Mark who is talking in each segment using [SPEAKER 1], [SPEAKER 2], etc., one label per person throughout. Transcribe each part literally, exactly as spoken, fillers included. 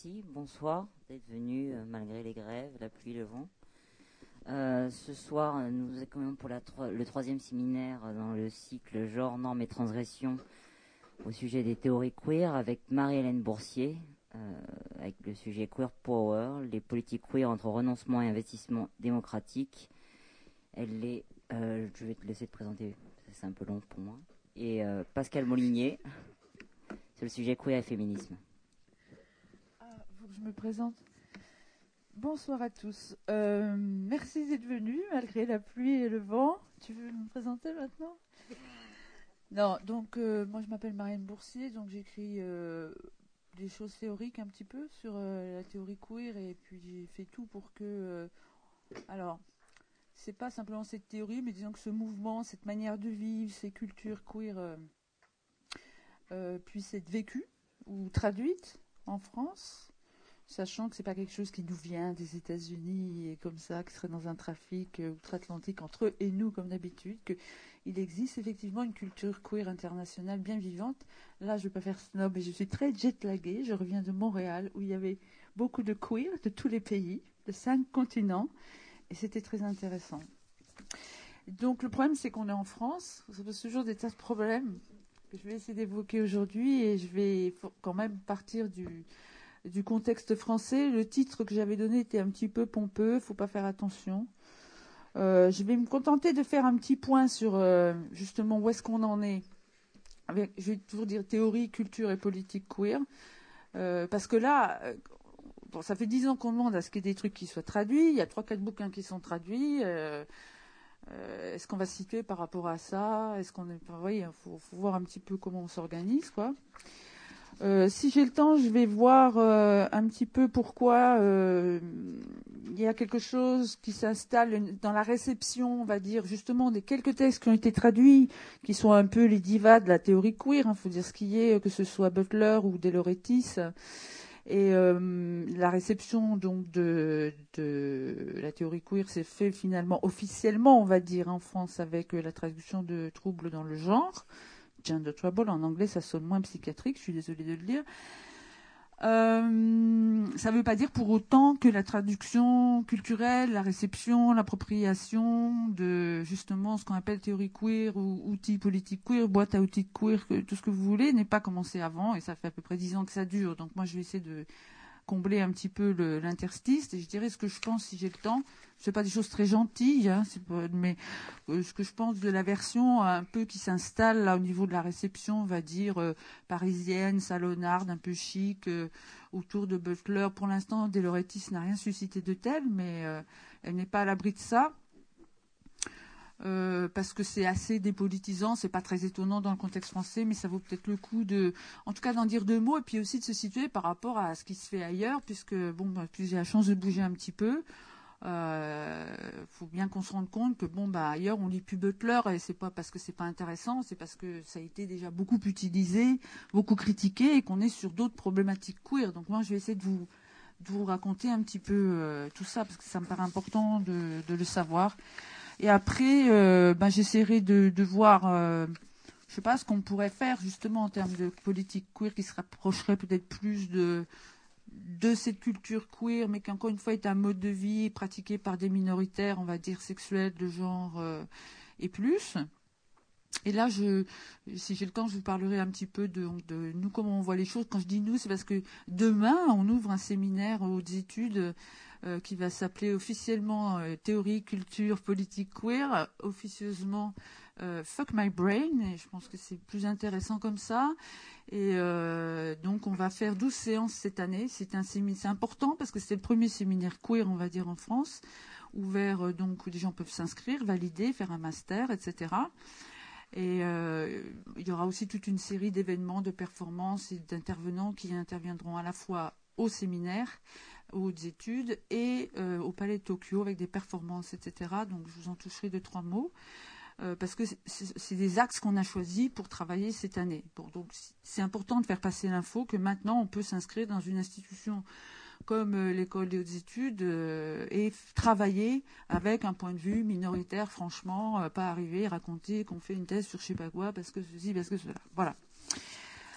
[SPEAKER 1] merci, bonsoir d'être venus euh, malgré les grèves, la pluie, le vent. Euh, ce soir, nous accueillons pour la tro- le troisième séminaire dans le cycle Genre, normes et transgressions au sujet des théories queer avec Marie-Hélène Boursier, euh, avec le sujet Queer Power, les politiques queer entre renoncement et investissement démocratique. Elle est, euh, je vais te laisser te présenter, c'est un peu long pour moi. Et euh, Pascal Molinier, sur le sujet queer et féminisme.
[SPEAKER 2] Ah, faut que je me présente. Bonsoir à tous. Euh, merci d'être venus malgré la pluie et le vent. Tu veux me présenter maintenant? Non, donc euh, moi je m'appelle Marianne Boursier, donc j'écris euh, des choses théoriques un petit peu sur euh, la théorie queer et puis j'ai fait tout pour que. Euh, alors, c'est pas simplement cette théorie, mais disons que ce mouvement, cette manière de vivre, ces cultures queer euh, euh, puissent être vécues ou traduites en France. Sachant que c'est pas quelque chose qui nous vient des États-Unis et comme ça, qui serait dans un trafic euh, outre-Atlantique entre eux et nous, comme d'habitude, qu'il existe effectivement une culture queer internationale bien vivante. Là, je ne vais pas faire snob, mais je suis très jet-laguée. Je reviens de Montréal, où il y avait beaucoup de queer de tous les pays, de cinq continents, et c'était très intéressant. Donc, le problème, c'est qu'on est en France. Ça pose toujours des tas de problèmes que je vais essayer d'évoquer aujourd'hui, et je vais quand même partir du... du contexte français. Le titre que j'avais donné était un petit peu pompeux, il ne faut pas faire attention. Euh, je vais me contenter de faire un petit point sur euh, justement où est-ce qu'on en est. Avec, je vais toujours dire théorie, culture et politique queer. Euh, parce que là, euh, bon, ça fait dix ans qu'on demande à ce qu'il y ait des trucs qui soient traduits. Il y a trois quatre bouquins qui sont traduits. Euh, euh, est-ce qu'on va se situer par rapport à ça? Est-ce qu'on est... Enfin, voyez, il faut, faut voir un petit peu comment on s'organise, quoi. Euh, si j'ai le temps, je vais voir euh, un petit peu pourquoi euh, il y a quelque chose qui s'installe dans la réception, on va dire, justement, des quelques textes qui ont été traduits, qui sont un peu les divas de la théorie queer, il hein, faut dire ce qui est, que ce soit Butler ou De Laurentiis. Et euh, la réception donc de, de la théorie queer s'est fait finalement officiellement, on va dire, en France avec la traduction de Troubles dans le genre. Gender Trouble, en anglais, ça sonne moins psychiatrique, je suis désolée de le dire. Euh, ça ne veut pas dire pour autant que la traduction culturelle, la réception, l'appropriation de justement ce qu'on appelle théorie queer ou outils politiques queer, boîte à outils queer, tout ce que vous voulez, n'est pas commencé avant, et ça fait à peu près dix ans que ça dure. Donc moi, je vais essayer de combler un petit peu le, l'interstice, et je dirais ce que je pense si j'ai le temps. Ce n'est pas des choses très gentilles, hein, c'est pas, mais euh, ce que je pense de la version un peu qui s'installe là au niveau de la réception, on va dire euh, parisienne, salonnarde, un peu chic, euh, autour de Butler. Pour l'instant, De Laurentiis n'a rien suscité de tel, mais euh, elle n'est pas à l'abri de ça. Euh, parce que c'est assez dépolitisant, c'est pas très étonnant dans le contexte français, mais ça vaut peut-être le coup de, en tout cas, d'en dire deux mots et puis aussi de se situer par rapport à ce qui se fait ailleurs, puisque bon, bah, puis j'ai la chance de bouger un petit peu. Euh, faut bien qu'on se rende compte que bon, bah ailleurs on lit plus Butler et c'est pas parce que c'est pas intéressant, c'est parce que ça a été déjà beaucoup utilisé, beaucoup critiqué et qu'on est sur d'autres problématiques queer. Donc moi, je vais essayer de vous de vous raconter un petit peu euh, tout ça parce que ça me paraît important de, de le savoir. Et après, euh, ben, j'essaierai de, de voir, euh, je sais pas, ce qu'on pourrait faire justement en termes de politique queer qui se rapprocherait peut-être plus de, de cette culture queer, mais qui encore une fois est un mode de vie pratiqué par des minoritaires, on va dire sexuels, de genre euh, et plus. Et là, je, si j'ai le temps, je vous parlerai un petit peu de, de nous, comment on voit les choses. Quand je dis nous, c'est parce que demain, on ouvre un séminaire aux hautes études euh, qui va s'appeler officiellement euh, Théorie, Culture, Politique Queer, officieusement euh, Fuck My Brain. Et je pense que c'est plus intéressant comme ça. Et euh, donc, on va faire douze séances cette année. C'est un séminaire, c'est important parce que c'est le premier séminaire queer, on va dire, en France, ouvert, euh, donc, où les gens peuvent s'inscrire, valider, faire un master, et cetera. Et euh, il y aura aussi toute une série d'événements, de performances et d'intervenants qui interviendront à la fois au séminaire, aux hautes études et euh, au Palais de Tokyo avec des performances, et cetera. Donc je vous en toucherai deux, trois mots. Euh, parce que c'est, c'est des axes qu'on a choisis pour travailler cette année. Bon, donc c'est important de faire passer l'info que maintenant on peut s'inscrire dans une institution comme euh, l'école des hautes études euh, et f- travailler avec un point de vue minoritaire, franchement, euh, pas arriver et raconter qu'on fait une thèse sur je sais pas quoi parce que ceci, parce que cela. Voilà.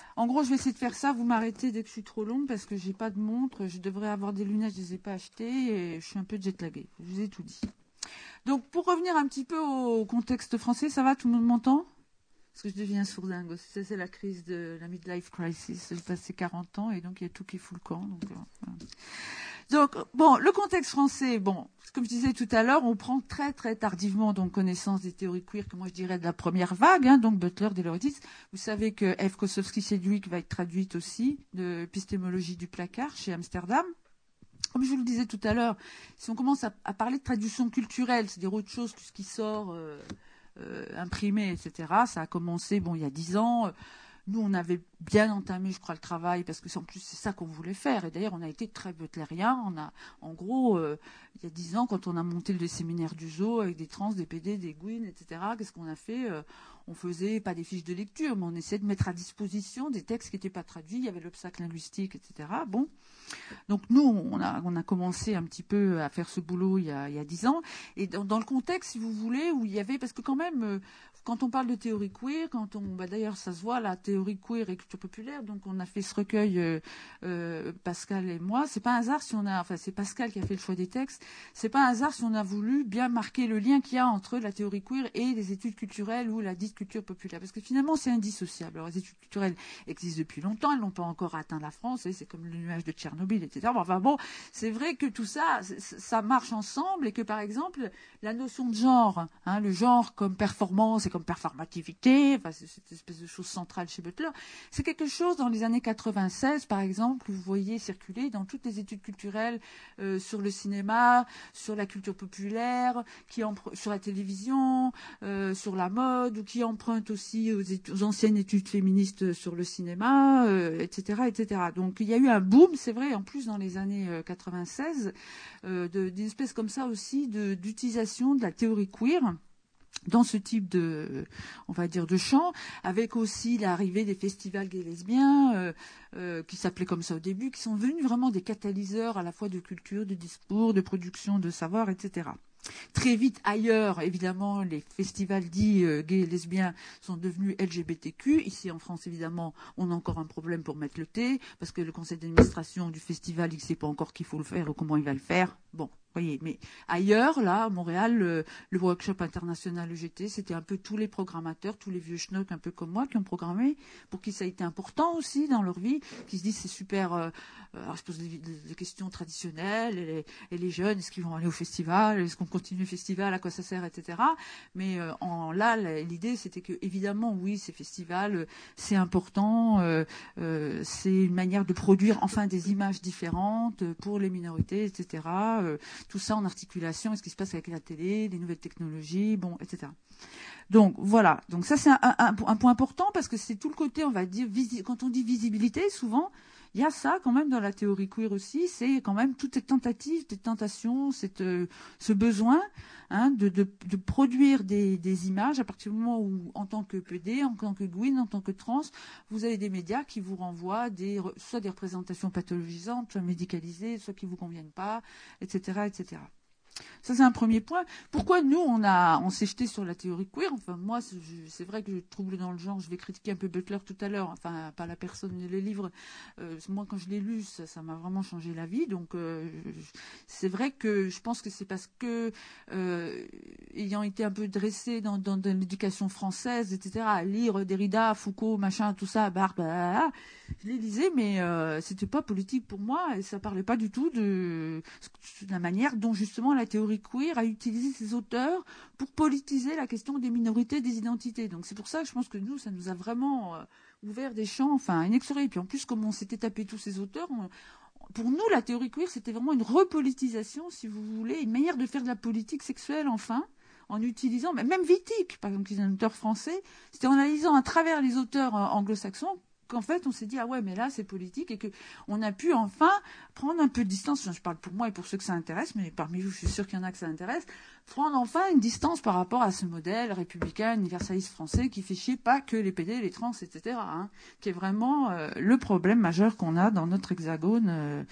[SPEAKER 2] En gros, je vais essayer de faire ça. Vous m'arrêtez dès que je suis trop longue parce que j'ai pas de montre. Je devrais avoir des lunettes, je les ai pas achetées et je suis un peu jet-laguée. Je vous ai tout dit. Donc, pour revenir un petit peu au contexte français, ça va, tout le monde m'entend? Parce que je deviens sourdingue. C'est, c'est la crise de la midlife crisis. J'ai passé quarante ans et donc il y a tout qui fout le camp. Donc, voilà. Donc, bon, le contexte français, bon, comme je disais tout à l'heure, on prend très très tardivement donc connaissance des théories queer, que moi je dirais de la première vague, hein, donc Butler, Deleuze. Vous savez que F. Kosowski-Sedgwick va être traduite aussi de Épistémologie du placard chez Amsterdam. Comme je vous le disais tout à l'heure, si on commence à, à parler de traduction culturelle, c'est-à-dire autre chose que ce qui sort euh, euh, imprimé, et cetera, ça a commencé, bon, il y a dix ans. Nous, on avait bien entamé, je crois, le travail, parce que c'est, en plus, c'est ça qu'on voulait faire. Et d'ailleurs, on a été très butlérien. On a, en gros, euh, il y a dix ans, quand on a monté le séminaire du zoo avec des trans, des P D, des Gwyn, et cetera, qu'est-ce qu'on a fait? euh, On faisait pas des fiches de lecture, mais on essayait de mettre à disposition des textes qui n'étaient pas traduits. Il y avait l'obstacle linguistique, et cetera. Bon. Donc, nous, on a, on a commencé un petit peu à faire ce boulot il y a, il y a dix ans. Et dans, dans le contexte, si vous voulez, où il y avait, parce que quand même, euh, quand on parle de théorie queer, quand on, bah d'ailleurs, ça se voit, la théorie queer et culture populaire. Donc, on a fait ce recueil, euh, euh, Pascal et moi. C'est pas un hasard si on a, enfin, c'est Pascal qui a fait le choix des textes. C'est pas un hasard si on a voulu bien marquer le lien qu'il y a entre la théorie queer et les études culturelles ou la dite culture populaire. Parce que finalement, c'est indissociable. Alors, les études culturelles existent depuis longtemps. Elles n'ont pas encore atteint la France. Et c'est comme le nuage de Tchernobyl, et cetera. Bon, enfin bon, c'est vrai que tout ça, ça marche ensemble et que, par exemple, la notion de genre, hein, le genre comme performance et comme performativité, enfin, c'est cette espèce de chose centrale chez Butler, c'est quelque chose dans les années quatre-vingt-seize, par exemple, que vous voyez circuler dans toutes les études culturelles euh, sur le cinéma, sur la culture populaire, qui empr- sur la télévision, euh, sur la mode, ou qui emprunte aussi aux, études, aux anciennes études féministes sur le cinéma, euh, et cetera, et cetera. Donc il y a eu un boom, c'est vrai, en plus dans les années euh, quatre-vingt-seize, euh, de, d'une espèce comme ça aussi de, d'utilisation de la théorie queer dans ce type de, on va dire, de champ, avec aussi l'arrivée des festivals gays lesbiens, euh, euh, qui s'appelaient comme ça au début, qui sont devenus vraiment des catalyseurs à la fois de culture, de discours, de production, de savoir, et cetera. Très vite, ailleurs, évidemment, les festivals dits euh, gays et lesbiens sont devenus L G B T Q. Ici, en France, évidemment, on a encore un problème pour mettre le T, parce que le conseil d'administration du festival, il ne sait pas encore qu'il faut le faire ou comment il va le faire. Bon, voyez, mais ailleurs, là, à Montréal, le, le workshop international E G T, c'était un peu tous les programmateurs, tous les vieux schnocks un peu comme moi qui ont programmé, pour qui ça a été important aussi dans leur vie, qui se disent c'est super, euh, alors je pose des, des, des questions traditionnelles, et les, et les jeunes, est-ce qu'ils vont aller au festival, est-ce qu'on continue le festival, à quoi ça sert, et cetera. Mais euh, en, là, l'idée, c'était que, évidemment, oui, ces festivals, c'est important, euh, euh, c'est une manière de produire enfin des images différentes pour les minorités, et cetera. Euh, tout ça en articulation, ce qui se passe avec la télé, les nouvelles technologies, bon, et cetera. Donc voilà, donc ça c'est un, un, un point important parce que c'est tout le côté, on va dire, visi- quand on dit visibilité, souvent, il y a ça quand même dans la théorie queer aussi, c'est quand même toutes ces tentatives, ces tentations, cette, euh, ce besoin hein, de, de, de produire des, des images à partir du moment où, en tant que P D, en tant que Gwyn, en tant que trans, vous avez des médias qui vous renvoient des, soit des représentations pathologisantes, soit médicalisées, soit qui vous conviennent pas, et cetera, et cetera. Ça, c'est un premier point. Pourquoi nous, on, a, on s'est jeté sur la théorie queer? Enfin, moi, c'est, c'est vrai que je trouble dans le genre. Je vais critiquer un peu Butler tout à l'heure. Enfin, pas la personne, mais les livres. Euh, moi, quand je l'ai lu, ça, ça m'a vraiment changé la vie. Donc, euh, c'est vrai que je pense que c'est parce que, euh, ayant été un peu dressé dans, dans, dans l'éducation française, et cetera, à lire Derrida, Foucault, machin, tout ça, Barthes, bah, je les lisais, mais euh, c'était pas politique pour moi. Et ça parlait pas du tout de, de la manière dont, justement, la théorie queer a utilisé ces auteurs pour politiser la question des minorités, des identités. Donc c'est pour ça que je pense que nous, ça nous a vraiment euh, ouvert des champs, enfin inexorés. Et puis en plus, comme on s'était tapé tous ces auteurs, on, pour nous, la théorie queer, c'était vraiment une repolitisation, si vous voulez, une manière de faire de la politique sexuelle, enfin, en utilisant, même Wittig, par exemple, qui est un auteur français, c'était en analysant à travers les auteurs euh, anglo-saxons, qu'en fait, on s'est dit, ah ouais, mais là, c'est politique, et qu'on a pu enfin prendre un peu de distance. Je parle pour moi et pour ceux que ça intéresse, mais parmi vous, je suis sûre qu'il y en a que ça intéresse, prendre enfin une distance par rapport à ce modèle républicain, universaliste français, qui fait chier pas que les P D, les trans, et cetera, hein, qui est vraiment euh, le problème majeur qu'on a dans notre hexagone, euh,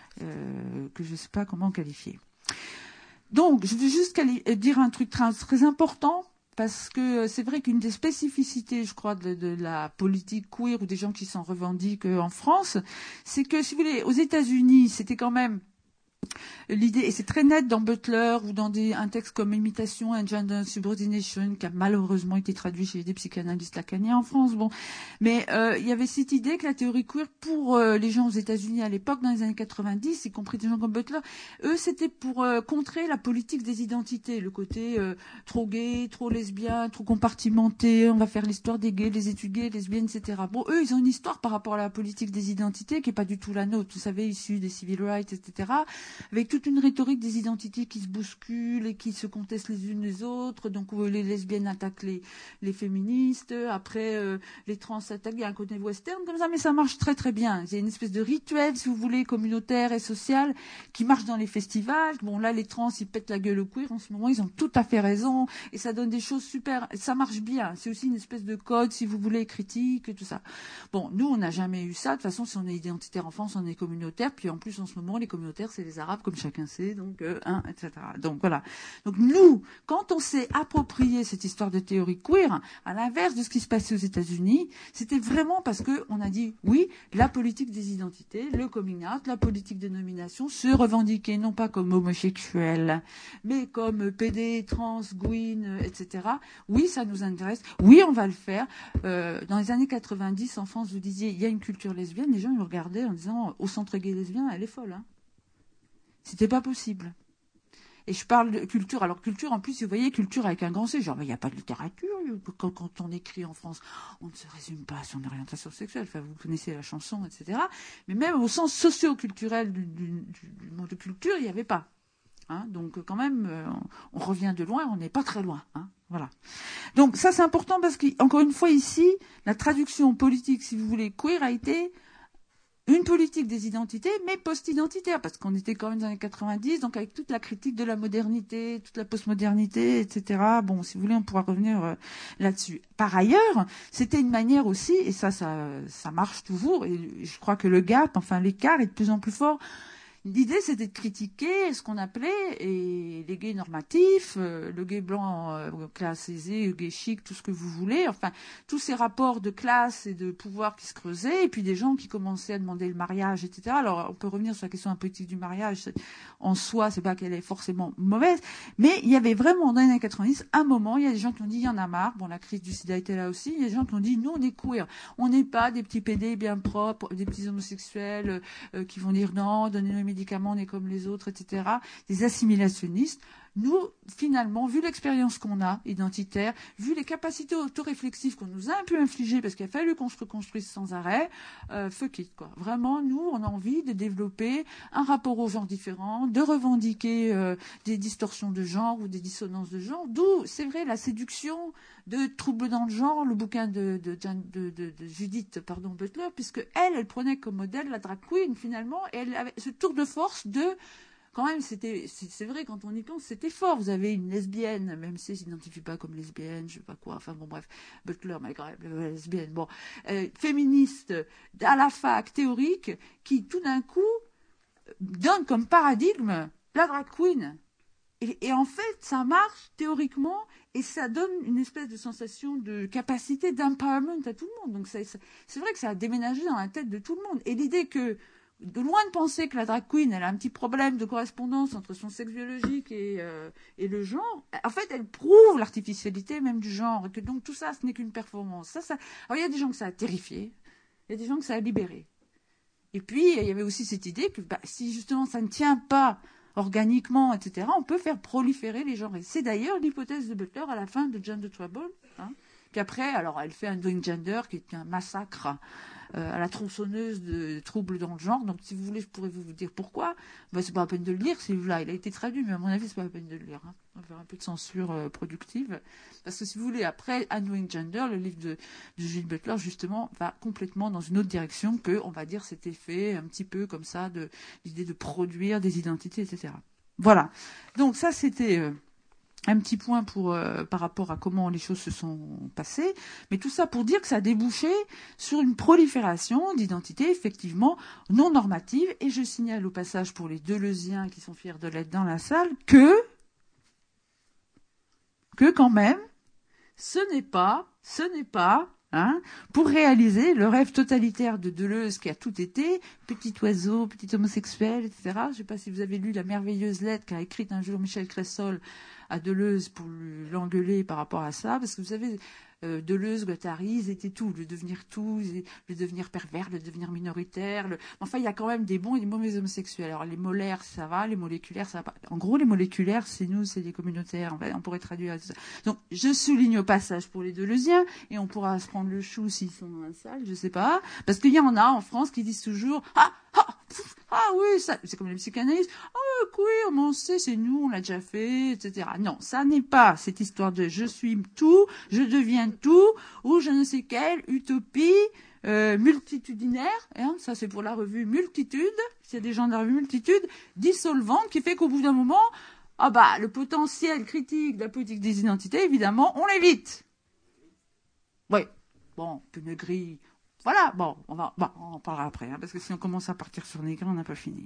[SPEAKER 2] euh, que je ne sais pas comment qualifier. Donc, je veux juste quali- dire un truc très, très important. parce que c'est vrai qu'une des spécificités, je crois, de, de la politique queer ou des gens qui s'en revendiquent en France, c'est que, si vous voulez, aux États-Unis, c'était quand même l'idée, et c'est très net dans Butler ou dans des, un texte comme Imitation and Gender Subordination, qui a malheureusement été traduit chez des psychanalystes lacaniens en France. Bon, mais euh, il y avait cette idée que la théorie queer, pour euh, les gens aux États-Unis à l'époque, dans les années quatre-vingt-dix, y compris des gens comme Butler, eux, c'était pour euh, contrer la politique des identités, le côté euh, trop gay, trop lesbien, trop compartimenté, on va faire l'histoire des gays, des études gays, lesbiennes, et cetera. Bon, eux, ils ont une histoire par rapport à la politique des identités qui est pas du tout la nôtre, vous savez, issue des civil rights, et cetera, avec toute une rhétorique des identités qui se bousculent et qui se contestent les unes les autres. Donc euh, les lesbiennes attaquent les, les féministes, après euh, les trans attaquent, il y a un côté western comme ça, mais ça marche très très bien. Il y a une espèce de rituel, si vous voulez, communautaire et social qui marche dans les festivals. Bon, là, les trans, ils pètent la gueule au queer en ce moment, ils ont tout à fait raison, et ça donne des choses super, ça marche bien. C'est aussi une espèce de code, si vous voulez, critique, tout ça. Bon, nous, on n'a jamais eu ça. De toute façon, si on est identitaire en France, on est communautaire, puis en plus, en ce moment, les communautaires, c'est les Arabes, comme chacun sait, donc, euh, hein, et cetera. Donc, voilà. Donc, nous, quand on s'est approprié cette histoire de théorie queer, à l'inverse de ce qui se passait aux États-Unis, c'était vraiment parce que on a dit, oui, la politique des identités, le coming out, la politique des nominations, se revendiquer non pas comme homosexuel, mais comme P D, trans, gwyn, et cetera. Oui, ça nous intéresse. Oui, on va le faire. Euh, dans les années quatre-vingt-dix, en France, vous disiez, il y a une culture lesbienne, les gens, ils me regardaient en disant, au centre gay lesbien, elle est folle, hein. C'était pas possible. Et je parle de culture. Alors, culture, en plus, vous voyez, culture avec un grand C. Genre, il n'y a pas de littérature. Quand, quand on écrit en France, on ne se résume pas à son orientation sexuelle. Enfin, vous connaissez la chanson, et cetera. Mais même au sens socio-culturel du, du, du mot de culture, il n'y avait pas. Hein, donc, quand même, euh, on, on revient de loin, on n'est pas très loin. Hein, voilà. Donc, ça, c'est important parce qu'encore une fois, ici, la traduction politique, si vous voulez, queer a été une politique des identités, mais post-identitaire, parce qu'on était quand même dans les années quatre-vingt-dix, donc avec toute la critique de la modernité, toute la postmodernité, et cetera. Bon, si vous voulez, on pourra revenir euh, là-dessus. Par ailleurs, c'était une manière aussi, et ça, ça, ça marche toujours, et je crois que le gap, enfin l'écart est de plus en plus fort. L'idée, c'était de critiquer ce qu'on appelait et les gays normatifs, euh, le gay blanc, euh, classe aisée, le gay chic, tout ce que vous voulez, enfin, tous ces rapports de classe et de pouvoir qui se creusaient, et puis des gens qui commençaient à demander le mariage, et cetera. Alors, on peut revenir sur la question politique du mariage. En soi, c'est pas qu'elle est forcément mauvaise, mais il y avait vraiment, dans les années quatre-vingt-dix, un moment, il y a des gens qui ont dit, il y en a marre. Bon, la crise du sida était là aussi. Il y a des gens qui ont dit, nous, on est queer. On n'est pas des petits pédés bien propres, des petits homosexuels euh, qui vont dire non, donnez-nous médicaments, on est comme les autres, et cetera. Des assimilationnistes. Nous, finalement, vu l'expérience qu'on a, identitaire, vu les capacités autoréflexives qu'on nous a un peu infligées, parce qu'il a fallu qu'on se reconstruise sans arrêt, euh, fuck it, quoi. Vraiment, nous, on a envie de développer un rapport aux genres différents, de revendiquer euh, des distorsions de genre ou des dissonances de genre, d'où, c'est vrai, la séduction de Troubles dans le genre, le bouquin de, de, de, de, de Judith pardon, Butler, puisque elle, elle prenait comme modèle la drag queen, finalement, et elle avait ce tour de force de... Quand même, c'était, c'est, c'est vrai, quand on y pense, c'était fort. Vous avez une lesbienne, même si elle ne s'identifie pas comme lesbienne, je sais pas quoi, enfin bon, bref, Butler, mais quand même, lesbienne, bon, euh, féministe, à la fac, théorique, qui tout d'un coup donne comme paradigme la drag queen. Et, et en fait, ça marche théoriquement et ça donne une espèce de sensation de capacité d'empowerment à tout le monde. Donc ça, ça, c'est vrai que ça a déménagé dans la tête de tout le monde. Et l'idée que de loin de penser que la drag queen, elle a un petit problème de correspondance entre son sexe biologique et, euh, et le genre, en fait, elle prouve l'artificialité même du genre, et que donc tout ça, ce n'est qu'une performance. Ça, ça... Alors, il y a des gens que ça a terrifié, il y a des gens que ça a libéré. Et puis, il y avait aussi cette idée que bah, si justement ça ne tient pas organiquement, et cetera, on peut faire proliférer les genres. Et c'est d'ailleurs l'hypothèse de Butler à la fin de Gender Trouble, hein, qu'après, alors, elle fait un Doing Gender, qui est un massacre Euh, à la tronçonneuse de troubles dans le genre. Donc, si vous voulez, je pourrais vous dire pourquoi. Ben, c'est pas la peine de le lire, ce livre-là. Il a été traduit, mais à mon avis, c'est pas la peine de le lire. Hein. On va faire un peu de censure euh, productive. Parce que si vous voulez, après Undoing Gender, le livre de, de Judith Butler, justement, va complètement dans une autre direction que, on va dire, cet effet un petit peu comme ça, de l'idée de produire des identités, et cetera. Voilà. Donc, ça, c'était... Euh, Un petit point pour, euh, par rapport à comment les choses se sont passées, mais tout ça pour dire que ça a débouché sur une prolifération d'identités effectivement non normatives. Et je signale au passage pour les Deleuziens qui sont fiers de l'être dans la salle que, que quand même, ce n'est pas, ce n'est pas, hein, pour réaliser le rêve totalitaire de Deleuze qui a tout été, petit oiseau, petit homosexuel, et cetera. Je ne sais pas si vous avez lu la merveilleuse lettre qu'a écrite un jour Michel Cressol à Deleuze pour l'engueuler par rapport à ça, parce que vous savez, euh, Deleuze, Guattari, ils étaient tout, le devenir tout, le devenir pervers, le devenir minoritaire. Le... Enfin, il y a quand même des bons et des mauvais homosexuels. Alors, les molaires, ça va, les moléculaires, ça va pas. En gros, les moléculaires, c'est nous, c'est les communautaires. En fait, on pourrait traduire ça. Donc, je souligne au passage pour les Deleuziens, et on pourra se prendre le chou s'ils sont dans la salle, je sais pas. Parce qu'il y en a en France qui disent toujours, ah, ah, pff, ah oui, ça, c'est comme les psychanalystes. Ah, queer, mais on sait, c'est nous, on l'a déjà fait, et cetera. Non, ça n'est pas cette histoire de je suis tout, je deviens tout, ou je ne sais quelle utopie euh, multitudinaire, hein, ça c'est pour la revue Multitude, s'il y a des gens de la revue Multitude, dissolvante, qui fait qu'au bout d'un moment, ah bah, le potentiel critique de la politique des identités, évidemment, on l'évite. Oui, bon, peu de gris. Voilà, bon, on va, bon, on en parlera après, hein, parce que si on commence à partir sur Négri, on n'a pas fini.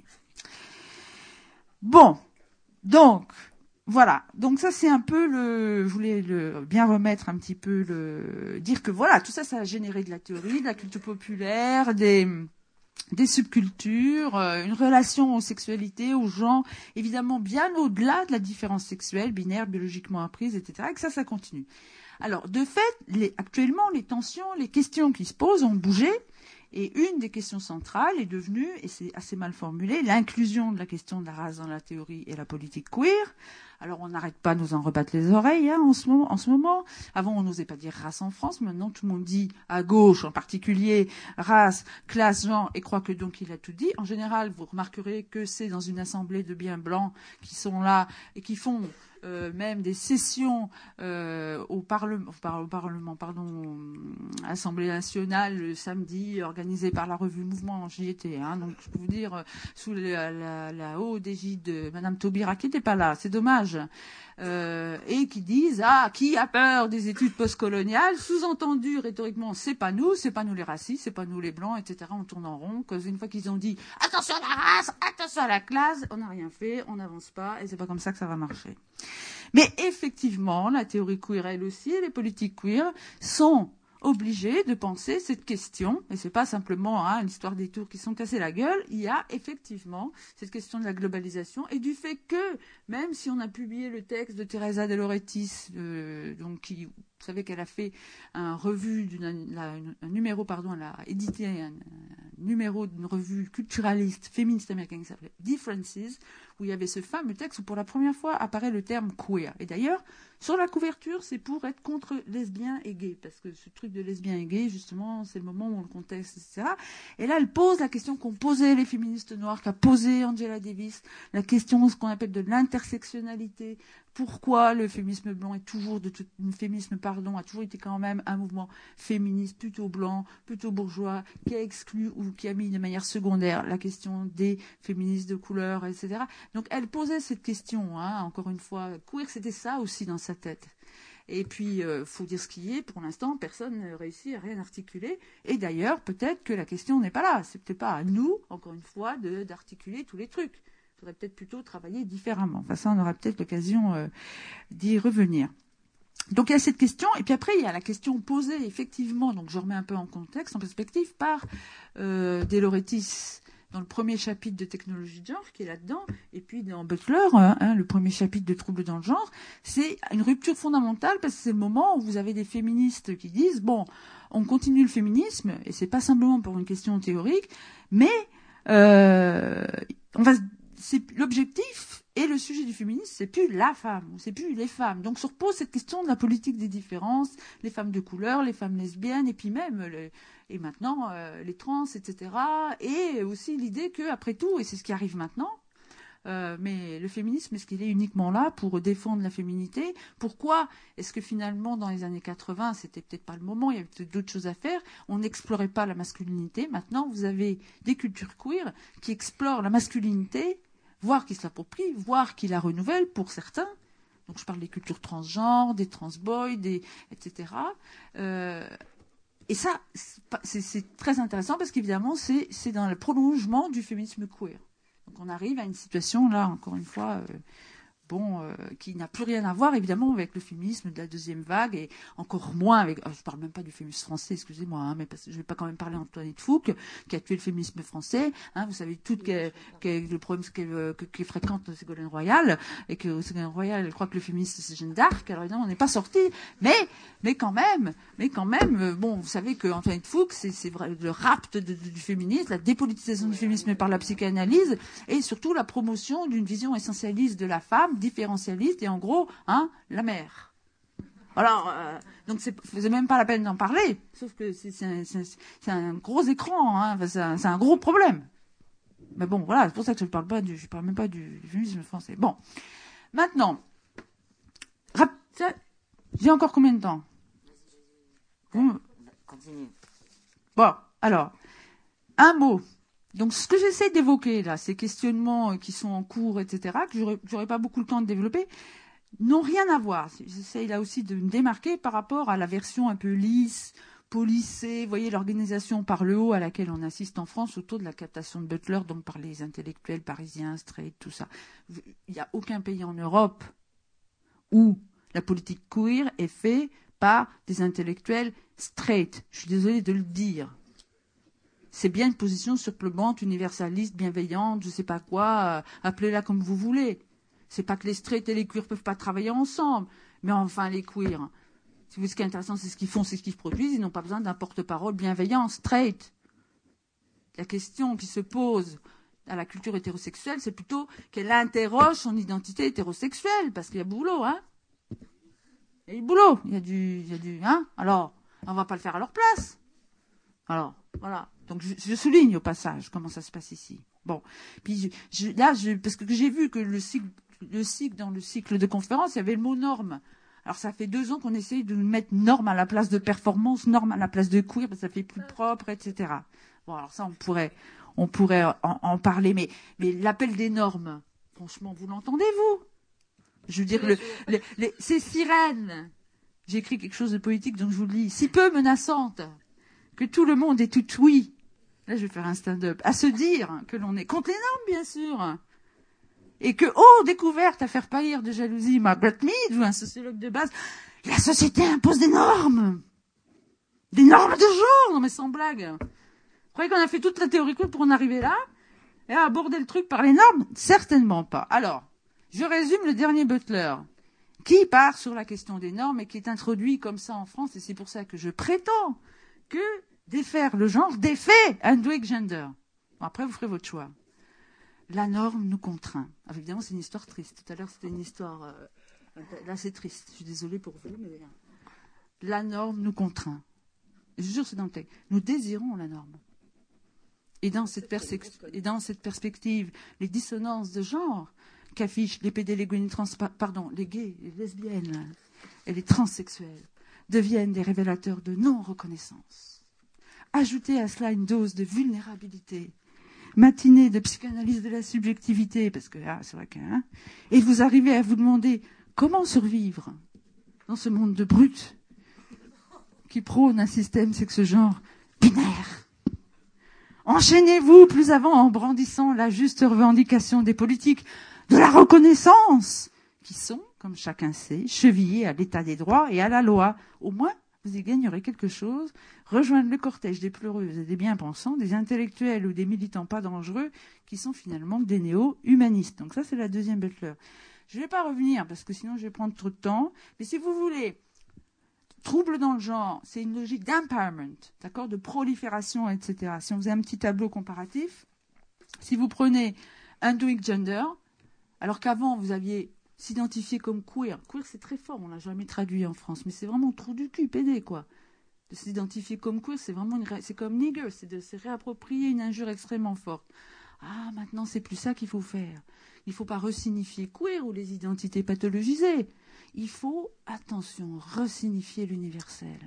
[SPEAKER 2] Bon, donc, voilà. Donc ça, c'est un peu le, je voulais le, bien remettre un petit peu le, dire que voilà, tout ça, ça a généré de la théorie, de la culture populaire, des, des subcultures, euh, une relation aux sexualités, aux gens, évidemment bien au-delà de la différence sexuelle, binaire, biologiquement apprise, et cetera, et que ça, ça continue. Alors, de fait, les, actuellement, les tensions, les questions qui se posent ont bougé. Et une des questions centrales est devenue, et c'est assez mal formulé, l'inclusion de la question de la race dans la théorie et la politique queer. Alors, on n'arrête pas de nous en rebattre les oreilles hein, en, ce moment, en ce moment. Avant, on n'osait pas dire race en France. Maintenant, tout le monde dit, à gauche en particulier, race, classe, genre, et croit que donc il a tout dit. En général, vous remarquerez que c'est dans une assemblée de biens blancs qui sont là et qui font... Euh, même des sessions euh, au, parlement, au Parlement, pardon, Assemblée nationale le samedi, organisées par la revue Mouvement, j'y étais. Hein, donc je peux vous dire, euh, sous la, la, la haute égide de Madame Taubira, qui n'était pas là, c'est dommage, euh, et qui disent ah qui a peur des études postcoloniales, sous-entendu rhétoriquement c'est pas nous, c'est pas nous les racistes, c'est pas nous les blancs, et cetera. On tourne en rond. Cause une fois qu'ils ont dit attention à la race, attention à la classe, on n'a rien fait, on n'avance pas, et c'est pas comme ça que ça va marcher. Mais effectivement, la théorie queer, elle aussi, et les politiques queer sont obligés de penser cette question, et c'est pas simplement hein, une histoire des tours qui sont cassés la gueule, il y a effectivement cette question de la globalisation et du fait que, même si on a publié le texte de Teresa de Lauretis, euh, donc qui, vous savez qu'elle a fait un revue, d'une, la, un numéro, pardon, elle a édité un, un numéro d'une revue culturaliste féministe américaine qui s'appelait Differences, où il y avait ce fameux texte où pour la première fois apparaît le terme queer. Et d'ailleurs, sur la couverture, c'est pour être contre lesbiens et gays, parce que ce truc de lesbiens et gays, justement, c'est le moment où on le conteste, et cetera. Et là, elle pose la question qu'ont posée les féministes noires, qu'a posée Angela Davis, la question, ce qu'on appelle de l'intersectionnalité. Pourquoi le féminisme blanc est toujours de tout, le féminisme pardon a toujours été quand même un mouvement féministe plutôt blanc, plutôt bourgeois, qui a exclu ou qui a mis de manière secondaire la question des féministes de couleur, et cetera. Donc elle posait cette question, hein, encore une fois, queer, c'était ça aussi dans sa tête. Et puis, euh, faut dire ce qui est, pour l'instant, personne ne réussit à rien articuler. Et d'ailleurs, peut-être que la question n'est pas là. C'est peut-être pas à nous, encore une fois, de, d'articuler tous les trucs. Il faudrait peut-être plutôt travailler différemment. Enfin, ça, on aura peut-être l'occasion euh, d'y revenir. Donc, il y a cette question. Et puis après, il y a la question posée, effectivement, donc je remets un peu en contexte, en perspective, par euh, De Lauretis, dans le premier chapitre de Technologie de genre, qui est là-dedans, et puis dans Butler, hein, le premier chapitre de Troubles dans le genre, c'est une rupture fondamentale, parce que c'est le moment où vous avez des féministes qui disent, bon, on continue le féminisme, et c'est pas simplement pour une question théorique, mais euh, on va c'est l'objectif et le sujet du féminisme, c'est plus la femme, c'est plus les femmes. Donc se repose cette question de la politique des différences, les femmes de couleur, les femmes lesbiennes, et puis même les, et maintenant euh, les trans, et cetera. Et aussi l'idée que après tout, et c'est ce qui arrive maintenant, euh, mais le féminisme, est-ce qu'il est uniquement là pour défendre la féminité ? Pourquoi est-ce que finalement dans les années quatre-vingts, c'était peut-être pas le moment, il y avait peut-être d'autres choses à faire, on n'explorait pas la masculinité. Maintenant, vous avez des cultures queer qui explorent la masculinité, voire qui se l'approprient, voire qui la renouvellent pour certains. Donc je parle des cultures transgenres, des transboys, des, et cetera. Euh, et ça, c'est, c'est très intéressant parce qu'évidemment, c'est, c'est dans le prolongement du féminisme queer. Donc on arrive à une situation, là, encore une fois, euh, bon, euh, qui n'a plus rien à voir évidemment avec le féminisme de la deuxième vague et encore moins avec. Je parle même pas du féminisme français, excusez-moi, hein, mais parce que je vais pas quand même parler d'Antoinette Fouque qui a tué le féminisme français. Hein, vous savez tout que, que le problème qu'elle que, que fréquente Ségolène Royal et que Ségolène Royal elle croit que le féminisme c'est Jeanne d'Arc. Alors évidemment on n'est pas sorti, mais mais quand même, mais quand même, bon, vous savez que Antoinette Fouque c'est c'est vrai le rapt de, de, du féminisme, la dépolitisation du féminisme par la psychanalyse et surtout la promotion d'une vision essentialiste de la femme, différentialiste et en gros, hein, la mère. Alors, euh, donc c'est, c'est même pas la peine d'en parler, sauf que c'est, c'est, un, c'est, c'est un gros écran, hein, enfin, c'est, un, c'est un gros problème. Mais bon, voilà, c'est pour ça que je ne parle pas du, je parle même pas du, du féminisme français. Bon, maintenant, rap, j'ai encore combien de temps? Bon.
[SPEAKER 1] Continue.
[SPEAKER 2] Bon, alors, un mot. Donc, ce que j'essaie d'évoquer là, ces questionnements qui sont en cours, et cetera, que j'aurais, j'aurais pas beaucoup le temps de développer, n'ont rien à voir. J'essaie là aussi de me démarquer par rapport à la version un peu lisse, policée, vous voyez, l'organisation par le haut à laquelle on assiste en France autour de la captation de Butler, donc par les intellectuels parisiens, straight, tout ça. Il n'y a aucun pays en Europe où la politique queer est faite par des intellectuels straight. Je suis désolée de le dire. C'est bien une position surplombante, universaliste, bienveillante, je sais pas quoi, euh, appelez-la comme vous voulez. C'est pas que les straight et les queers peuvent pas travailler ensemble, mais enfin les queers. Si vous voulez, ce qui est intéressant, c'est ce qu'ils font, c'est ce qu'ils produisent, ils n'ont pas besoin d'un porte-parole bienveillant, straight. La question qui se pose à la culture hétérosexuelle, c'est plutôt qu'elle interroge son identité hétérosexuelle, parce qu'il y a boulot, hein. Il y a du boulot, il y a du, il y a du, hein. Alors, on va pas le faire à leur place. Alors, voilà. Donc, je, je souligne au passage comment ça se passe ici. Bon. Puis, je, je, là, je, parce que j'ai vu que le cycle, le cycle, dans le cycle de conférence, il y avait le mot norme. Alors, ça fait deux ans qu'on essaye de mettre norme à la place de performance, norme à la place de queer, parce que ça fait plus propre, et cetera. Bon, alors ça, on pourrait, on pourrait en, en parler, mais, mais l'appel des normes, franchement, vous l'entendez, vous? Je veux dire, le, le, les, ces sirènes, j'ai écrit quelque chose de politique, donc je vous le lis, si peu menaçante, que tout le monde est tout oui. Là, je vais faire un stand-up. À se dire que l'on est contre les normes, bien sûr. Et que, oh, découverte à faire pâlir de jalousie Margaret Mead ou un sociologue de base, la société impose des normes. Des normes de genre. Non, mais sans blague. Vous croyez qu'on a fait toute la théorie pour en arriver là? Et aborder le truc par les normes? Certainement pas. Alors, je résume le dernier Butler, qui part sur la question des normes et qui est introduit comme ça en France, et c'est pour ça que je prétends que défaire le genre défait Hendrik Gender. Bon, après, vous ferez votre choix. La norme nous contraint. Alors, évidemment, c'est une histoire triste. Tout à l'heure, c'était une histoire... Euh, là, c'est triste. Je suis désolée pour vous, mais... La norme nous contraint. Je vous jure, c'est dans le texte. Nous désirons la norme. Et dans cette, perse- et dans cette perspective, les dissonances de genre qu'affichent les pédés, les gays, trans- pardon, les gays, les lesbiennes et les transsexuels deviennent des révélateurs de non-reconnaissance. Ajoutez à cela une dose de vulnérabilité, matinée de psychanalyse de la subjectivité, parce que ah, c'est vrai que... Hein, et vous arrivez à vous demander comment survivre dans ce monde de brutes qui prône un système sexe-genre binaire. Enchaînez-vous plus avant en brandissant la juste revendication des politiques de la reconnaissance, qui sont, comme chacun sait, chevillés à l'état des droits et à la loi. Au moins, vous y gagnerez quelque chose. Rejoindre le cortège des pleureuses et des bien-pensants, des intellectuels ou des militants pas dangereux, qui sont finalement des néo-humanistes. Donc ça, c'est la deuxième Butler. Je ne vais pas revenir, parce que sinon je vais prendre trop de temps. Mais si vous voulez, trouble dans le genre, c'est une logique d'empowerment, d'accord, de prolifération, et cetera. Si on faisait un petit tableau comparatif, si vous prenez Hendrik Gender, alors qu'avant vous aviez s'identifié comme queer, queer c'est très fort, on l'a jamais traduit en France, mais c'est vraiment trou du cul, pédé quoi. De s'identifier comme queer, c'est vraiment une ré... c'est comme nigger, c'est de se réapproprier une injure extrêmement forte. Ah, maintenant c'est plus ça qu'il faut faire. Il ne faut pas resignifier queer ou les identités pathologisées. Il faut, attention, resignifier l'universel.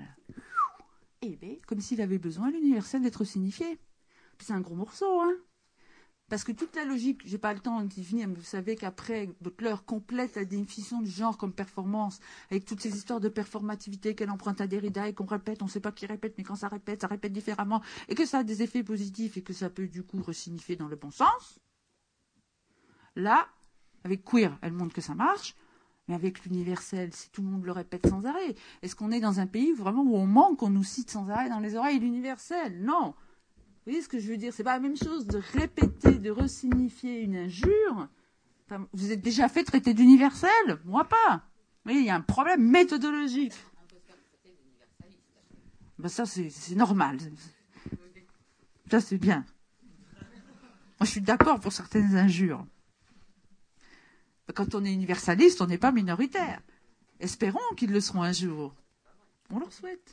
[SPEAKER 2] Eh bien, comme s'il avait besoin, l'universel, d'être signifié. C'est un gros morceau, hein. Parce que toute la logique, j'ai pas le temps d'y finir, mais vous savez qu'après, Butler complète la définition du genre comme performance, avec toutes ces histoires de performativité qu'elle emprunte à Derrida et qu'on répète, on ne sait pas qui répète, mais quand ça répète, ça répète différemment, et que ça a des effets positifs et que ça peut du coup resignifier dans le bon sens. Là, Avec queer, elle montre que ça marche. Mais avec l'universel, si tout le monde le répète sans arrêt, est-ce qu'on est dans un pays vraiment où on manque, qu'on nous cite sans arrêt dans les oreilles l'universel? Non. Vous voyez ce que je veux dire? C'est pas la même chose de répéter, de resignifier une injure. Enfin, vous êtes déjà fait traiter d'universel? Moi pas. Vous voyez, il y a un problème méthodologique. Ben ça, c'est, c'est normal. Ça, c'est bien. Moi, je suis d'accord pour certaines injures. Quand on est universaliste, on n'est pas minoritaire. Espérons qu'ils le seront un jour. On leur souhaite.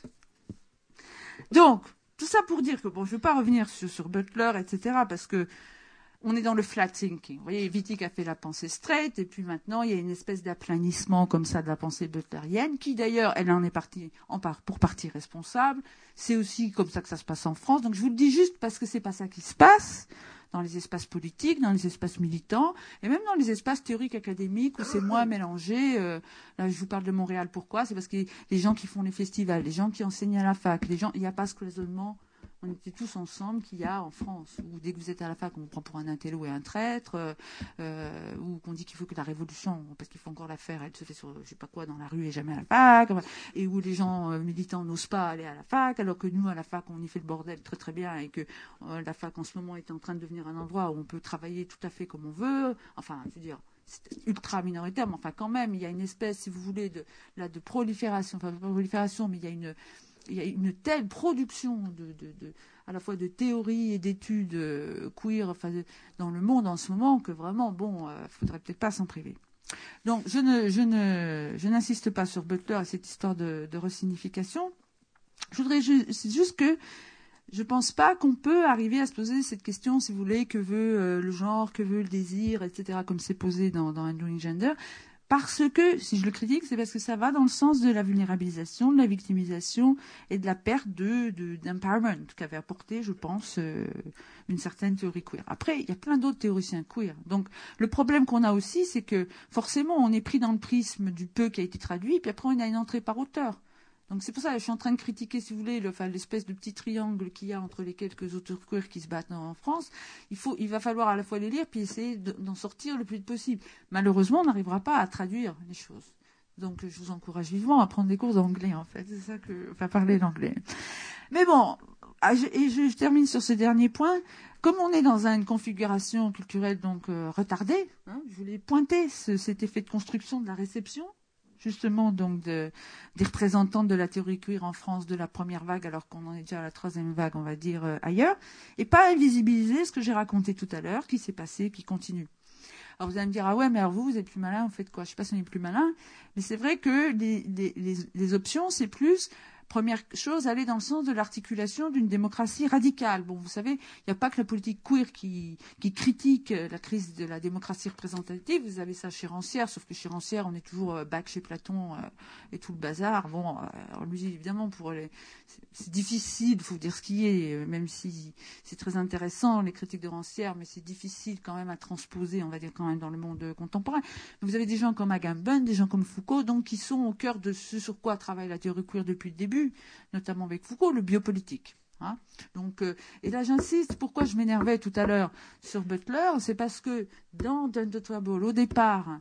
[SPEAKER 2] Donc, tout ça pour dire que, bon, je ne veux pas revenir sur, sur Butler, et cetera, parce que on est dans le flat thinking. Vous voyez, Wittig a fait la pensée straight, et puis maintenant, il y a une espèce d'aplanissement comme ça de la pensée butlerienne, qui d'ailleurs, elle en est partie, en part, pour partie responsable. C'est aussi comme ça que ça se passe en France. Donc, je vous le dis juste parce que c'est pas ça qui se passe dans les espaces politiques, dans les espaces militants, et même dans les espaces théoriques académiques où c'est moins mélangé. Euh, là, je vous parle de Montréal. Pourquoi? C'est parce que les gens qui font les festivals, les gens qui enseignent à la fac, les gens, il n'y a pas ce cloisonnement. On était tous ensemble qu'il y a en France, où dès que vous êtes à la fac, on vous prend pour un intello et un traître, euh, ou qu'on dit qu'il faut que la révolution, parce qu'il faut encore la faire, elle se fait sur je sais pas quoi dans la rue et jamais à la fac, et où les gens euh, militants n'osent pas aller à la fac, alors que nous à la fac on y fait le bordel très très bien, et que euh, la fac en ce moment est en train de devenir un endroit où on peut travailler tout à fait comme on veut. Enfin, je veux dire, c'est ultra minoritaire, mais enfin quand même, il y a une espèce, si vous voulez, de là de prolifération, enfin pas prolifération, mais il y a une il y a une telle production de, de, de, à la fois de théories et d'études euh, queer enfin, de, dans le monde en ce moment que vraiment, bon, il euh, faudrait peut-être pas s'en priver. Donc, je, ne, je, ne, je n'insiste pas sur Butler et cette histoire de, de resignification. Je voudrais ju- c'est juste que je pense pas qu'on peut arriver à se poser cette question, si vous voulez, que veut euh, le genre, que veut le désir, et cetera, comme c'est posé dans, dans Undoing Gender. Parce que, si je le critique, c'est parce que ça va dans le sens de la vulnérabilisation, de la victimisation et de la perte de, de, d'empowerment qu'avait apporté, je pense, euh, une certaine théorie queer. Après, il y a plein d'autres théoriciens queer. Donc, le problème qu'on a aussi, c'est que forcément, on est pris dans le prisme du peu qui a été traduit, puis après, on a une entrée par auteur. Donc c'est pour ça que je suis en train de critiquer, si vous voulez, le, enfin, l'espèce de petit triangle qu'il y a entre les quelques auteurs queer qui se battent en France. Il, faut, il va falloir à la fois les lire puis essayer de, d'en sortir le plus vite possible. Malheureusement, on n'arrivera pas à traduire les choses. Donc je vous encourage vivement à prendre des cours d'anglais, en fait. C'est ça que, enfin, parler l'anglais. Mais bon, et je, je termine sur ce dernier point. Comme on est dans une configuration culturelle donc euh, retardée, hein, je voulais pointer ce, cet effet de construction de la réception. Justement, donc, de, des représentants de la théorie queer en France de la première vague, alors qu'on en est déjà à la troisième vague, on va dire, euh, ailleurs, et pas invisibiliser ce que j'ai raconté tout à l'heure, qui s'est passé, qui continue. Alors, vous allez me dire, ah ouais, mais alors vous, vous êtes plus malin, vous faites quoi? Je sais pas si on est plus malin, mais c'est vrai que les, les, les, les options, c'est plus... Première chose, aller dans le sens de l'articulation d'une démocratie radicale. Bon, vous savez, il n'y a pas que la politique queer qui, qui critique la crise de la démocratie représentative. Vous avez ça chez Rancière, sauf que chez Rancière, on est toujours euh, back chez Platon euh, et tout le bazar. Bon, euh, lui, évidemment, pour les, c'est, c'est difficile, il faut dire ce qui est, même si c'est très intéressant, les critiques de Rancière, mais c'est difficile quand même à transposer, on va dire, quand même, dans le monde contemporain. Mais vous avez des gens comme Agamben, des gens comme Foucault, donc, qui sont au cœur de ce sur quoi travaille la théorie queer depuis le début, notamment avec Foucault, le biopolitique. Hein. Donc, euh, et là, j'insiste, pourquoi je m'énervais tout à l'heure sur Butler, c'est parce que dans Done the Trouble, au départ,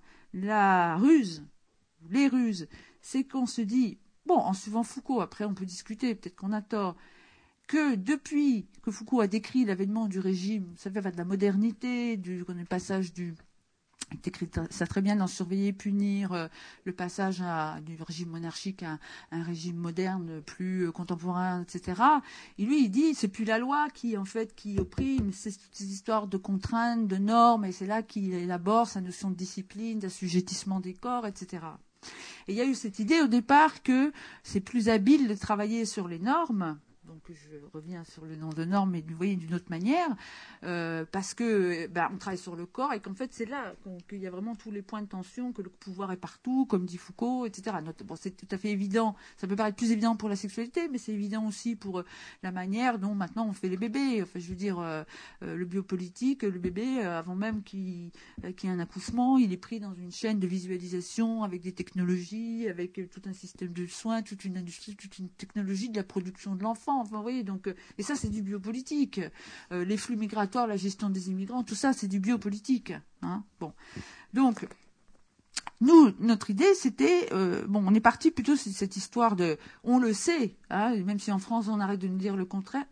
[SPEAKER 2] la ruse, les ruses, c'est qu'on se dit, bon, en suivant Foucault, après on peut discuter, peut-être qu'on a tort, que depuis que Foucault a décrit l'avènement du régime, ça fait de la modernité, du passage du... Il écrit ça très bien dans Surveiller et punir, euh, le passage à, du régime monarchique à, à un régime moderne, plus euh, contemporain, et cetera. Et lui, il dit, c'est plus la loi qui, en fait, qui opprime, c'est toutes ces histoires de contraintes, de normes, et c'est là qu'il élabore sa notion de discipline, d'assujettissement des corps, et cetera. Et il y a eu cette idée au départ que c'est plus habile de travailler sur les normes. Donc je reviens sur le nom de norme, mais vous voyez d'une autre manière, euh, parce que ben, on travaille sur le corps et qu'en fait c'est là qu'on, qu'il y a vraiment tous les points de tension, que le pouvoir est partout, comme dit Foucault, et cetera. Bon, c'est tout à fait évident, ça peut paraître plus évident pour la sexualité, mais c'est évident aussi pour euh, la manière dont maintenant on fait les bébés. Enfin, je veux dire, euh, euh, le biopolitique, le bébé, euh, avant même qu'il, euh, qu'il y ait un accouchement, il est pris dans une chaîne de visualisation avec des technologies, avec euh, tout un système de soins, toute une industrie, toute une technologie de la production de l'enfant. enfants. Enfin, vous voyez, donc, euh, et ça, c'est du biopolitique. Euh, les flux migratoires, la gestion des immigrants, tout ça, c'est du biopolitique. Hein. Bon, donc, nous, notre idée, c'était, euh, bon, on est parti plutôt sur cette histoire de, on le sait, hein, même si en France, on arrête de nous dire le contraire.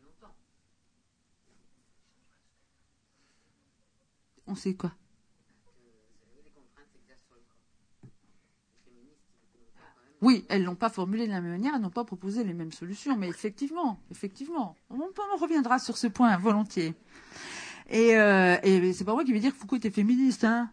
[SPEAKER 2] On sait quoi? Oui, elles l'ont pas formulé de la même manière, elles n'ont pas proposé les mêmes solutions, mais effectivement, effectivement, on, on reviendra sur ce point volontiers. Et, euh, et c'est pas moi qui vais dire que Foucault était féministe, hein.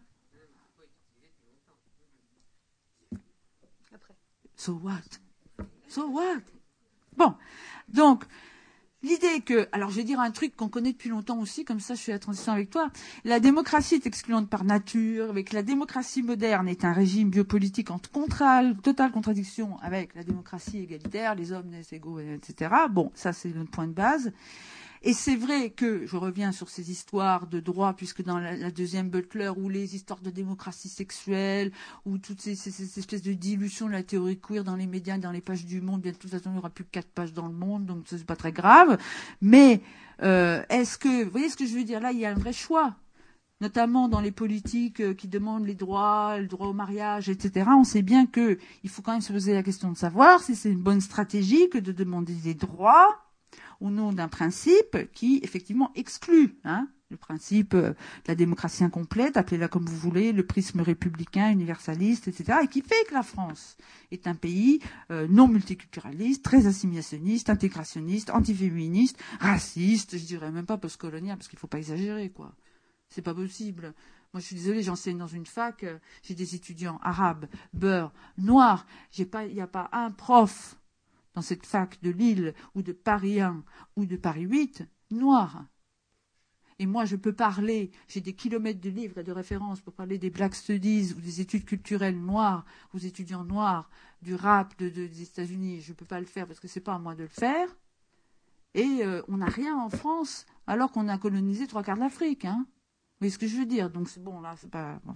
[SPEAKER 2] So what? So what? Bon, donc, l'idée que, alors je vais dire un truc qu'on connaît depuis longtemps aussi, comme ça je fais la transition avec toi. La démocratie est excluante par nature, avec la démocratie moderne est un régime biopolitique en totale, totale contradiction avec la démocratie égalitaire, les hommes naissent égaux, et cetera. Bon, ça c'est le point de base. Et c'est vrai que, je reviens sur ces histoires de droit, puisque dans la, la deuxième Butler, ou les histoires de démocratie sexuelle, ou toutes ces, ces, ces espèces de dilution de la théorie queer dans les médias, dans les pages du Monde, bien de toute façon, il n'y aura plus que quatre pages dans le Monde, donc ça, c'est pas très grave. Mais, euh, est-ce que, vous voyez ce que je veux dire? Là, il y a un vrai choix. Notamment dans les politiques qui demandent les droits, le droit au mariage, et cetera. On sait bien que il faut quand même se poser la question de savoir si c'est une bonne stratégie que de demander des droits au nom d'un principe qui, effectivement, exclut hein, le principe euh, de la démocratie incomplète, appelez-la comme vous voulez, le prisme républicain, universaliste, et cetera, et qui fait que la France est un pays euh, non multiculturaliste, très assimilationniste, intégrationniste, antiféministe, raciste, je dirais même pas postcolonial, parce qu'il faut pas exagérer, quoi. C'est pas possible. Moi, je suis désolée, j'enseigne dans une fac, euh, j'ai des étudiants arabes, beurs, noirs, j'ai pas, il n'y a pas un prof dans cette fac de Lille, ou de Paris un, ou de Paris huit, noir. Et moi, je peux parler, j'ai des kilomètres de livres et de références pour parler des Black Studies, ou des études culturelles noires, aux étudiants noirs, du rap de, de, des États-Unis. Je ne peux pas le faire parce que ce n'est pas à moi de le faire. Et euh, on n'a rien en France, alors qu'on a colonisé trois quarts de l'Afrique. Hein. Vous voyez ce que je veux dire? Donc c'est bon, là, c'est pas... Bon.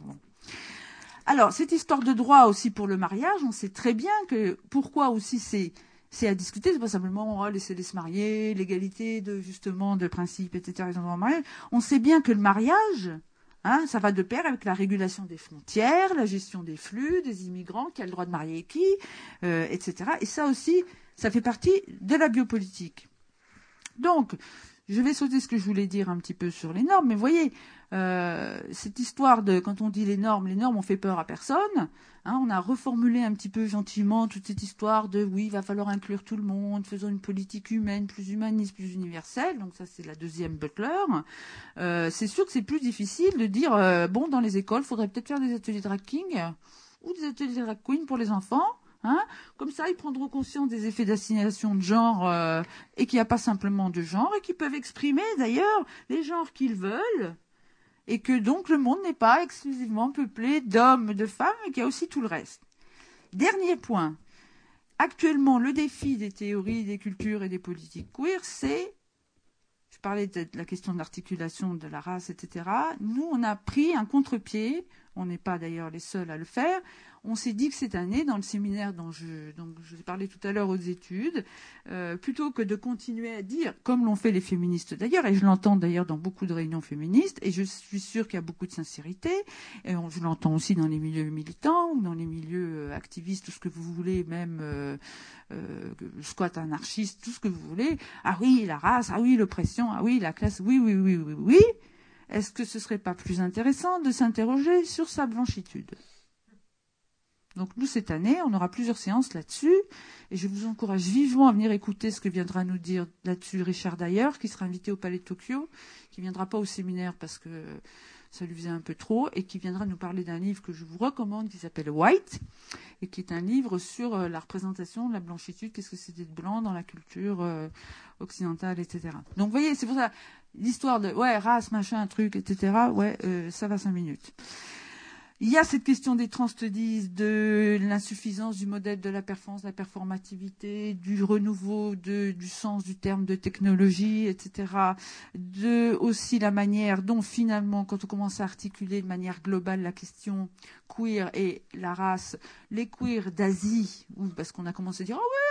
[SPEAKER 2] Alors, cette histoire de droit aussi pour le mariage, on sait très bien que pourquoi aussi c'est... C'est à discuter, c'est pas simplement on va laisser se marier, l'égalité de justement de principes, et cetera. On sait bien que le mariage, hein, ça va de pair avec la régulation des frontières, la gestion des flux, des immigrants, qui a le droit de marier qui, euh, et cetera. Et ça aussi, ça fait partie de la biopolitique. Donc, je vais sauter ce que je voulais dire un petit peu sur les normes, mais vous voyez, euh, cette histoire de, quand on dit les normes, les normes ont fait peur à personne. Hein, on a reformulé un petit peu gentiment toute cette histoire de oui, il va falloir inclure tout le monde, faisons une politique humaine, plus humaniste, plus universelle. Donc ça, c'est la deuxième Butler. Euh, c'est sûr que c'est plus difficile de dire euh, bon, dans les écoles, il faudrait peut-être faire des ateliers drag king ou des ateliers drag queen pour les enfants. Hein, comme ça, ils prendront conscience des effets d'assignation de genre euh, et qu'il n'y a pas simplement de genre et qu'ils peuvent exprimer d'ailleurs les genres qu'ils veulent. Et que donc le monde n'est pas exclusivement peuplé d'hommes, de femmes, et qu'il y a aussi tout le reste. Dernier point. Actuellement, le défi des théories, des cultures et des politiques queer, c'est, je parlais de la question de l'articulation de la race, et cetera. Nous, on a pris un contre-pied, on n'est pas d'ailleurs les seuls à le faire. On s'est dit que cette année, dans le séminaire dont je, dont je vous ai parlé tout à l'heure aux études, euh, plutôt que de continuer à dire, comme l'ont fait les féministes d'ailleurs, et je l'entends d'ailleurs dans beaucoup de réunions féministes, et je suis sûre qu'il y a beaucoup de sincérité, et on, je l'entends aussi dans les milieux militants, ou dans les milieux activistes, tout ce que vous voulez, même euh, euh, squat anarchiste, tout ce que vous voulez. Ah oui, la race, ah oui, l'oppression, ah oui, la classe, oui, oui, oui, oui, oui. Est-ce que ce serait pas plus intéressant de s'interroger sur sa blanchitude ? Donc nous, cette année, on aura plusieurs séances là-dessus, et je vous encourage vivement à venir écouter ce que viendra nous dire là-dessus Richard Dyer, qui sera invité au Palais de Tokyo, qui viendra pas au séminaire parce que ça lui faisait un peu trop, et qui viendra nous parler d'un livre que je vous recommande, qui s'appelle White, et qui est un livre sur la représentation de la blanchitude, qu'est-ce que c'est d'être blanc dans la culture euh, occidentale, et cetera. Donc vous voyez, c'est pour ça, l'histoire de, ouais, race, machin, truc, et cetera, ouais, euh, ça va cinq minutes. Il y a cette question des trans-studies, de l'insuffisance du modèle de la performance, de la performativité, du renouveau de, du sens du terme de technologie, et cetera. De aussi la manière dont finalement, quand on commence à articuler de manière globale la question queer et la race, les queers d'Asie, ou parce qu'on a commencé à dire « Ah oui,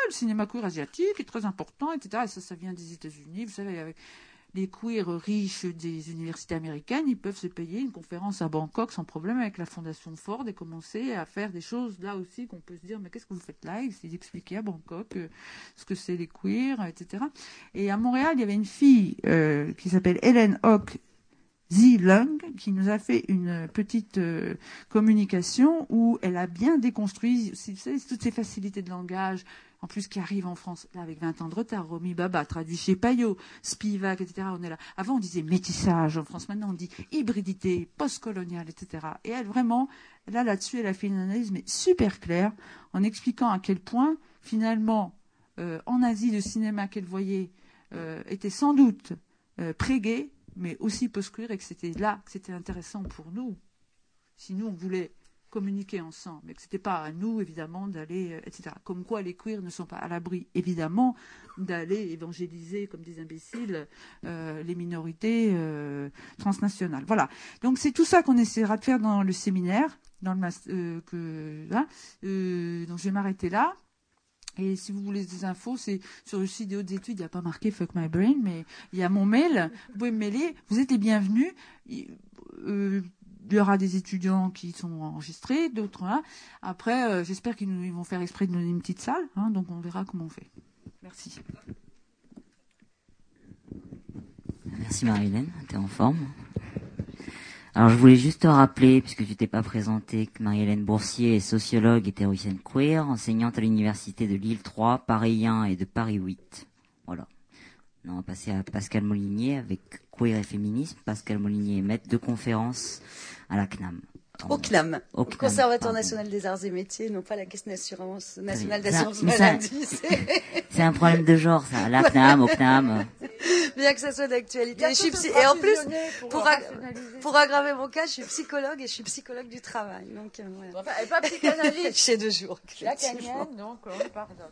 [SPEAKER 2] le cinéma queer asiatique est très important, et cetera. Et ça, ça vient des États-Unis. Vous savez, avec les queers riches des universités américaines, ils peuvent se payer une conférence à Bangkok sans problème avec la fondation Ford et commencer à faire des choses là aussi qu'on peut se dire, mais qu'est-ce que vous faites là? Ils expliquaient à Bangkok euh, ce que c'est les queers, et cetera. Et à Montréal, il y avait une fille euh, qui s'appelle Helen Hock Zi-Lung, qui nous a fait une petite euh, communication où elle a bien déconstruit, vous savez, toutes ces facilités de langage, en plus qui arrivent en France, là, avec vingt ans de retard. Romy Baba, traduit chez Payot, Spivak, et cetera. On est là. Avant, on disait métissage en France. Maintenant, on dit hybridité, postcoloniale, et cetera. Et elle, vraiment, là, là-dessus, elle a fait une analyse mais super claire, en expliquant à quel point, finalement, euh, en Asie, le cinéma qu'elle voyait euh, était sans doute euh, pré-gay, mais aussi post-queer, et que c'était là que c'était intéressant pour nous, si nous, on voulait communiquer ensemble, mais que ce n'était pas à nous, évidemment, d'aller, euh, et cetera. Comme quoi, les queers ne sont pas à l'abri, évidemment, d'aller évangéliser, comme des imbéciles, euh, les minorités euh, transnationales. Voilà. Donc, c'est tout ça qu'on essaiera de faire dans le séminaire, dans le mas- euh, que, là. Euh, donc, je vais m'arrêter là. Et si vous voulez des infos, c'est sur le site des hautes études, il n'y a pas marqué Fuck My Brain, mais il y a mon mail. Vous pouvez me mailer. Vous êtes les bienvenus. Euh, il y aura des étudiants qui sont enregistrés, d'autres là. Après, euh, j'espère qu'ils nous, ils vont faire exprès de nous donner une petite salle. Hein, donc, on verra comment on fait. Merci.
[SPEAKER 1] Merci Marie-Hélène, t'es en forme. Alors je voulais juste te rappeler, puisque tu t'es pas présentée, que Marie-Hélène Boursier est sociologue et théoricienne queer, enseignante à l'université de Lille trois, Paris un et de Paris huit. Voilà. On va passer à Pascal Molinier avec Queer et Féminisme. Pascal Molinier est maître de conférence à la C N A M.
[SPEAKER 3] Au C N A M,
[SPEAKER 1] au,
[SPEAKER 3] au Conservatoire national des arts et métiers, non pas la Caisse nationale d'assurance
[SPEAKER 1] ça,
[SPEAKER 3] maladie.
[SPEAKER 1] C'est un problème de genre, ça. La C N A M, au C N A M.
[SPEAKER 3] Bien que ça soit d'actualité. Et, psy... et en plus, pour, pour, ag... pour aggraver mon cas, je suis psychologue et je suis psychologue du travail. Donc, euh, voilà.
[SPEAKER 2] Enfin, elle n'est pas psychanalyste.
[SPEAKER 3] Chez deux jours.
[SPEAKER 2] Lacanienne, donc on pardonne.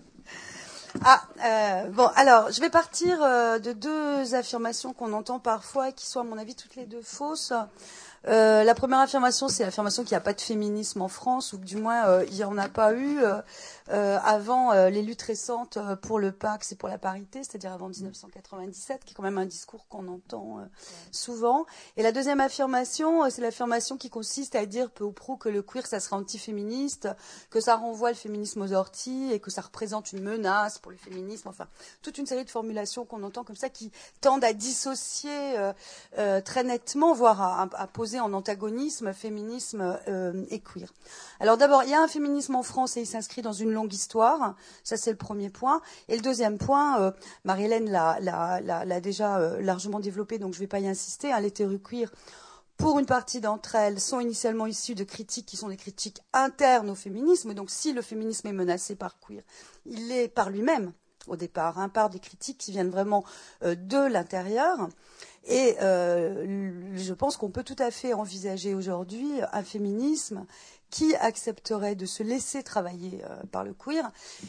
[SPEAKER 3] Ah, euh, bon, alors, je vais partir euh, de deux affirmations qu'on entend parfois et qui sont, à mon avis, toutes les deux fausses. Euh, la première affirmation, c'est l'affirmation qu'il n'y a pas de féminisme en France, ou que du moins, euh, il n'y en a pas eu euh, euh, avant euh, les luttes récentes pour le Pax et pour la parité, c'est-à-dire avant dix-neuf cent quatre-vingt-dix-sept, qui est quand même un discours qu'on entend euh, souvent. Et la deuxième affirmation, euh, c'est l'affirmation qui consiste à dire peu ou prou que le queer, ça serait anti-féministe, que ça renvoie le féminisme aux orties et que ça représente une menace pour le féminisme. Enfin, toute une série de formulations qu'on entend comme ça qui tendent à dissocier euh, euh, très nettement, voire à, à poser en antagonisme féminisme euh, et queer. Alors d'abord, il y a un féminisme en France et il s'inscrit dans une longue histoire. Ça, c'est le premier point. Et le deuxième point, euh, Marie-Hélène l'a, l'a, l'a, l'a déjà euh, largement développé, donc je ne vais pas y insister. Hein, les théories queer, pour une partie d'entre elles, sont initialement issues de critiques qui sont des critiques internes au féminisme. Donc si le féminisme est menacé par queer, il l'est par lui-même au départ, hein, par des critiques qui viennent vraiment euh, de l'intérieur. Et euh, je pense qu'on peut tout à fait envisager aujourd'hui un féminisme qui accepterait de se laisser travailler euh, par le queer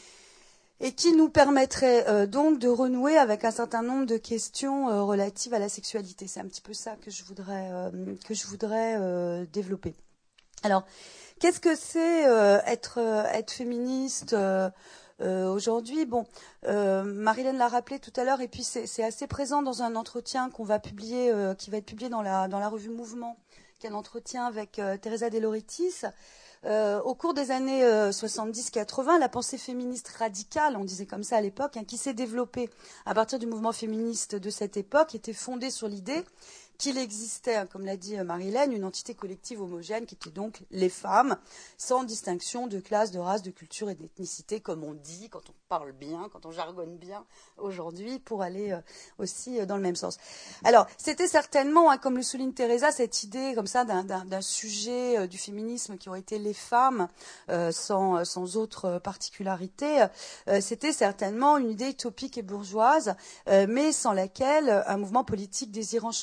[SPEAKER 3] et qui nous permettrait euh, donc de renouer avec un certain nombre de questions euh, relatives à la sexualité. C'est un petit peu ça que je voudrais, euh, que je voudrais euh, développer. Alors, qu'est-ce que c'est euh, être, euh, être féministe euh, Euh, aujourd'hui, bon, euh, Marie-Hélène l'a rappelé tout à l'heure, et puis c'est, c'est assez présent dans un entretien qu'on va publier, euh, qui va être publié dans la, dans la revue Mouvement, qui est un entretien avec euh, Teresa De Laurentiis. Euh, au cours des années euh, soixante-dix quatre-vingts, la pensée féministe radicale, on disait comme ça à l'époque, hein, qui s'est développée à partir du mouvement féministe de cette époque, était fondée sur l'idée qu'il existait, comme l'a dit Marie-Hélène, une entité collective homogène qui était donc les femmes, sans distinction de classe, de race, de culture et d'ethnicité, comme on dit quand on parle bien, quand on jargonne bien aujourd'hui, pour aller euh, aussi euh, dans le même sens. Alors, c'était certainement, hein, comme le souligne Teresa, cette idée comme ça d'un, d'un, d'un sujet euh, du féminisme qui aurait été les femmes, euh, sans, sans autre particularité. Euh, c'était certainement une idée utopique et bourgeoise, euh, mais sans laquelle un mouvement politique désirant changer le monde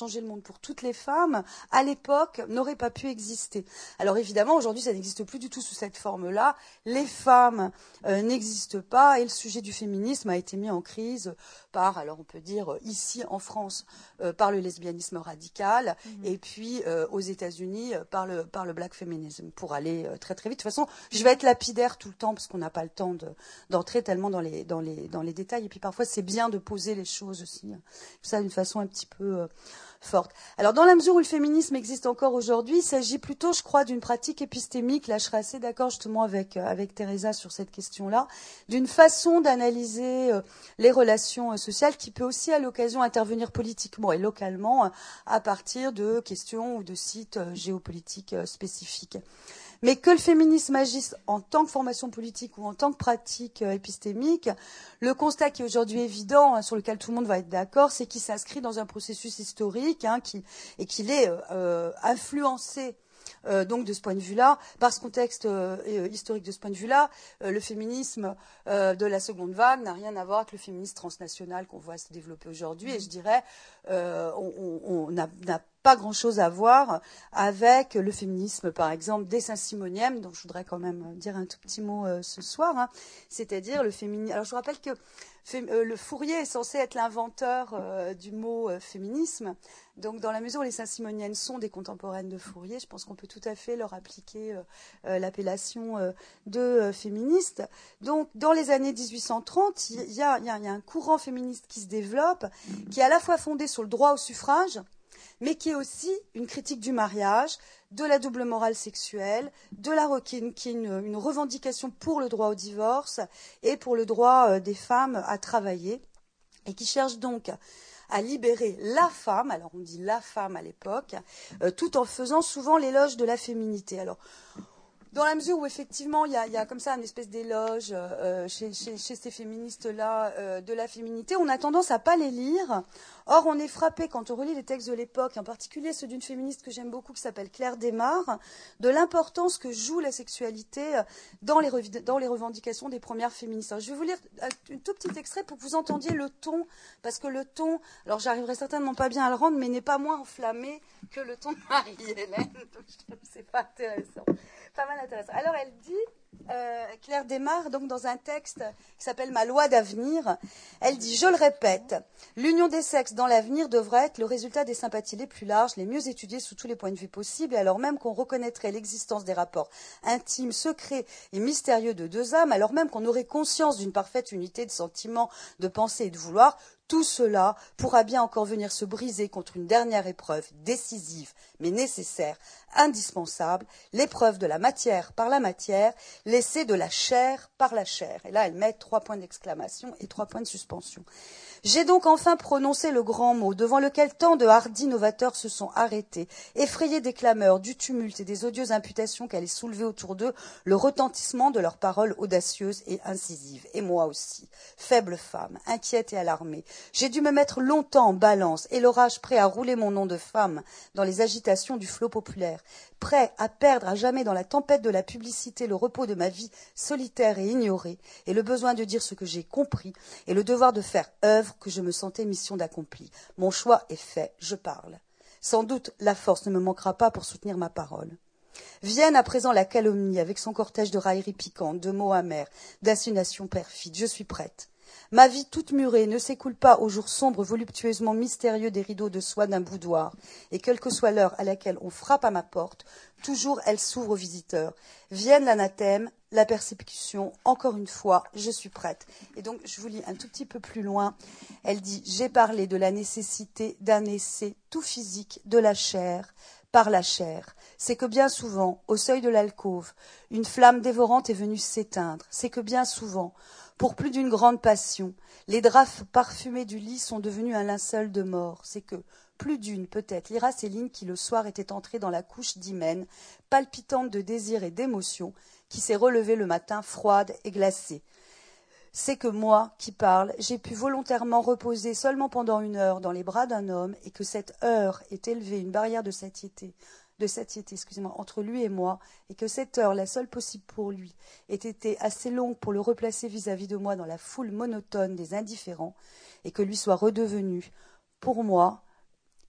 [SPEAKER 3] pour toutes les femmes, à l'époque, n'aurait pas pu exister. Alors évidemment, aujourd'hui, ça n'existe plus du tout sous cette forme-là. Les femmes euh, n'existent pas et le sujet du féminisme a été mis en crise par, alors on peut dire ici en France, euh, par le lesbianisme radical mmh. et puis euh, aux États-Unis euh, par le par le black feminism. Pour aller euh, très très vite. De toute façon, je vais être lapidaire tout le temps parce qu'on n'a pas le temps de, d'entrer tellement dans les dans les dans les détails. Et puis parfois, c'est bien de poser les choses aussi, ça d'une façon un petit peu euh, forte. Alors, dans la mesure où le féminisme existe encore aujourd'hui, il s'agit plutôt, je crois, d'une pratique épistémique. Là, je serais assez d'accord justement avec euh, avec Teresa sur cette question-là, d'une façon d'analyser euh, les relations euh, sociales qui peut aussi, à l'occasion, intervenir politiquement et localement euh, à partir de questions ou de sites euh, géopolitiques euh, spécifiques. Mais que le féminisme agisse en tant que formation politique ou en tant que pratique euh, épistémique, le constat qui est aujourd'hui évident, hein, sur lequel tout le monde va être d'accord, c'est qu'il s'inscrit dans un processus historique hein, qui, et qu'il est euh, influencé Euh, donc de ce point de vue-là, par ce contexte euh, historique de ce point de vue-là, euh, le féminisme euh, de la seconde vague n'a rien à voir avec le féminisme transnational qu'on voit se développer aujourd'hui. Et je dirais, euh, on n'a pas grand-chose à voir avec le féminisme, par exemple, des Saint-Simoniennes, dont je voudrais quand même dire un tout petit mot euh, ce soir. Hein, c'est-à-dire le féminisme. Alors je vous rappelle que euh, le Fourier est censé être l'inventeur euh, du mot euh, féminisme. Donc, dans la mesure où les Saint-Simoniennes sont des contemporaines de Fourier, je pense qu'on peut tout à fait leur appliquer euh, euh, l'appellation euh, de euh, féministe. Donc, dans les années dix-huit cent trente, il y, y, y a un courant féministe qui se développe, qui est à la fois fondé sur le droit au suffrage, mais qui est aussi une critique du mariage, de la double morale sexuelle, de la qui est, qui est une, une revendication pour le droit au divorce et pour le droit euh, des femmes à travailler, et qui cherche donc à libérer la femme, alors on dit la femme à l'époque, euh, tout en faisant souvent l'éloge de la féminité. Alors, dans la mesure où effectivement il y a, il y a comme ça une espèce d'éloge euh, chez, chez, chez ces féministes-là euh, de la féminité, on a tendance à pas les lire. Or, on est frappé quand on relit les textes de l'époque, en particulier ceux d'une féministe que j'aime beaucoup qui s'appelle Claire Desmarres, de l'importance que joue la sexualité dans les, dans les revendications des premières féministes. Alors, je vais vous lire un tout petit extrait pour que vous entendiez le ton, parce que le ton, alors j'arriverai certainement pas bien à le rendre, mais n'est pas moins enflammé que le ton de Marie-Hélène, donc je trouve que c'est pas intéressant. Pas mal intéressant. Alors, elle dit, euh, Claire Desmarres, donc dans un texte qui s'appelle « Ma loi d'avenir », elle dit « Je le répète, l'union des sexes dans l'avenir devrait être le résultat des sympathies les plus larges, les mieux étudiées sous tous les points de vue possibles, et alors même qu'on reconnaîtrait l'existence des rapports intimes, secrets et mystérieux de deux âmes, alors même qu'on aurait conscience d'une parfaite unité de sentiments, de pensée et de vouloir, tout cela pourra bien encore venir se briser contre une dernière épreuve décisive, mais nécessaire, indispensable, l'épreuve de la matière par la matière, l'essai de la chair par la chair. » Et là, elle met trois points d'exclamation et trois points de suspension. J'ai donc enfin prononcé le grand mot, devant lequel tant de hardis novateurs se sont arrêtés, effrayés des clameurs, du tumulte et des odieuses imputations qu'allaient soulever autour d'eux le retentissement de leurs paroles audacieuses et incisives. Et moi aussi, faible femme, inquiète et alarmée, j'ai dû me mettre longtemps en balance, et l'orage prêt à rouler mon nom de femme dans les agitations du flot populaire, prêt à perdre à jamais dans la tempête de la publicité le repos de ma vie solitaire et ignorée, et le besoin de dire ce que j'ai compris, et le devoir de faire œuvre que je me sentais mission d'accompli. Mon choix est fait, je parle. Sans doute la force ne me manquera pas pour soutenir ma parole. Vienne à présent la calomnie avec son cortège de railleries piquantes, de mots amers, d'insinuations perfides. Je suis prête. Ma vie toute murée ne s'écoule pas aux jours sombres, voluptueusement mystérieux des rideaux de soie d'un boudoir, et quelle que soit l'heure à laquelle on frappe à ma porte, toujours elle s'ouvre aux visiteurs. Vienne l'anathème, la persécution, encore une fois, je suis prête. Et donc, je vous lis un tout petit peu plus loin. Elle dit « J'ai parlé de la nécessité d'un essai tout physique de la chair, par la chair. C'est que bien souvent, au seuil de l'alcôve, une flamme dévorante est venue s'éteindre. C'est que bien souvent, pour plus d'une grande passion, les draps parfumés du lit sont devenus un linceul de mort. C'est que, plus d'une peut-être, lira Céline qui le soir était entrée dans la couche d'hymen, palpitante de désir et d'émotion, qui s'est relevée le matin froide et glacée. C'est que moi, qui parle, j'ai pu volontairement reposer seulement pendant une heure dans les bras d'un homme, et que cette heure est élevée une barrière de satiété, de satiété, excusez-moi, entre lui et moi, et que cette heure, la seule possible pour lui, ait été assez longue pour le replacer vis-à-vis de moi dans la foule monotone des indifférents, et que lui soit redevenu, pour moi,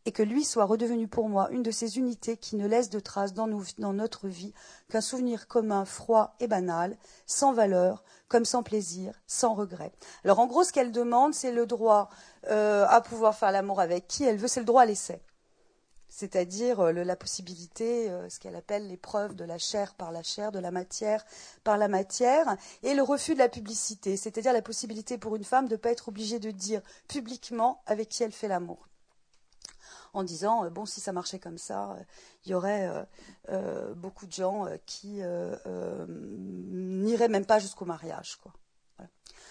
[SPEAKER 3] et que lui soit redevenu pour moi une de ces unités qui ne laissent de traces dans, nos, dans notre vie qu'un souvenir commun, froid et banal, sans valeur, comme sans plaisir, sans regret. Alors en gros, ce qu'elle demande, c'est le droit euh, à pouvoir faire l'amour avec qui elle veut, c'est le droit à l'essai. C'est-à-dire euh, le, la possibilité, euh, ce qu'elle appelle l'épreuve de la chair par la chair, de la matière par la matière, et le refus de la publicité, c'est-à-dire la possibilité pour une femme de ne pas être obligée de dire publiquement avec qui elle fait l'amour. En disant, euh, bon, si ça marchait comme ça, il euh, y aurait euh, euh, beaucoup de gens euh, qui euh, euh, n'iraient même pas jusqu'au mariage, quoi. Voilà.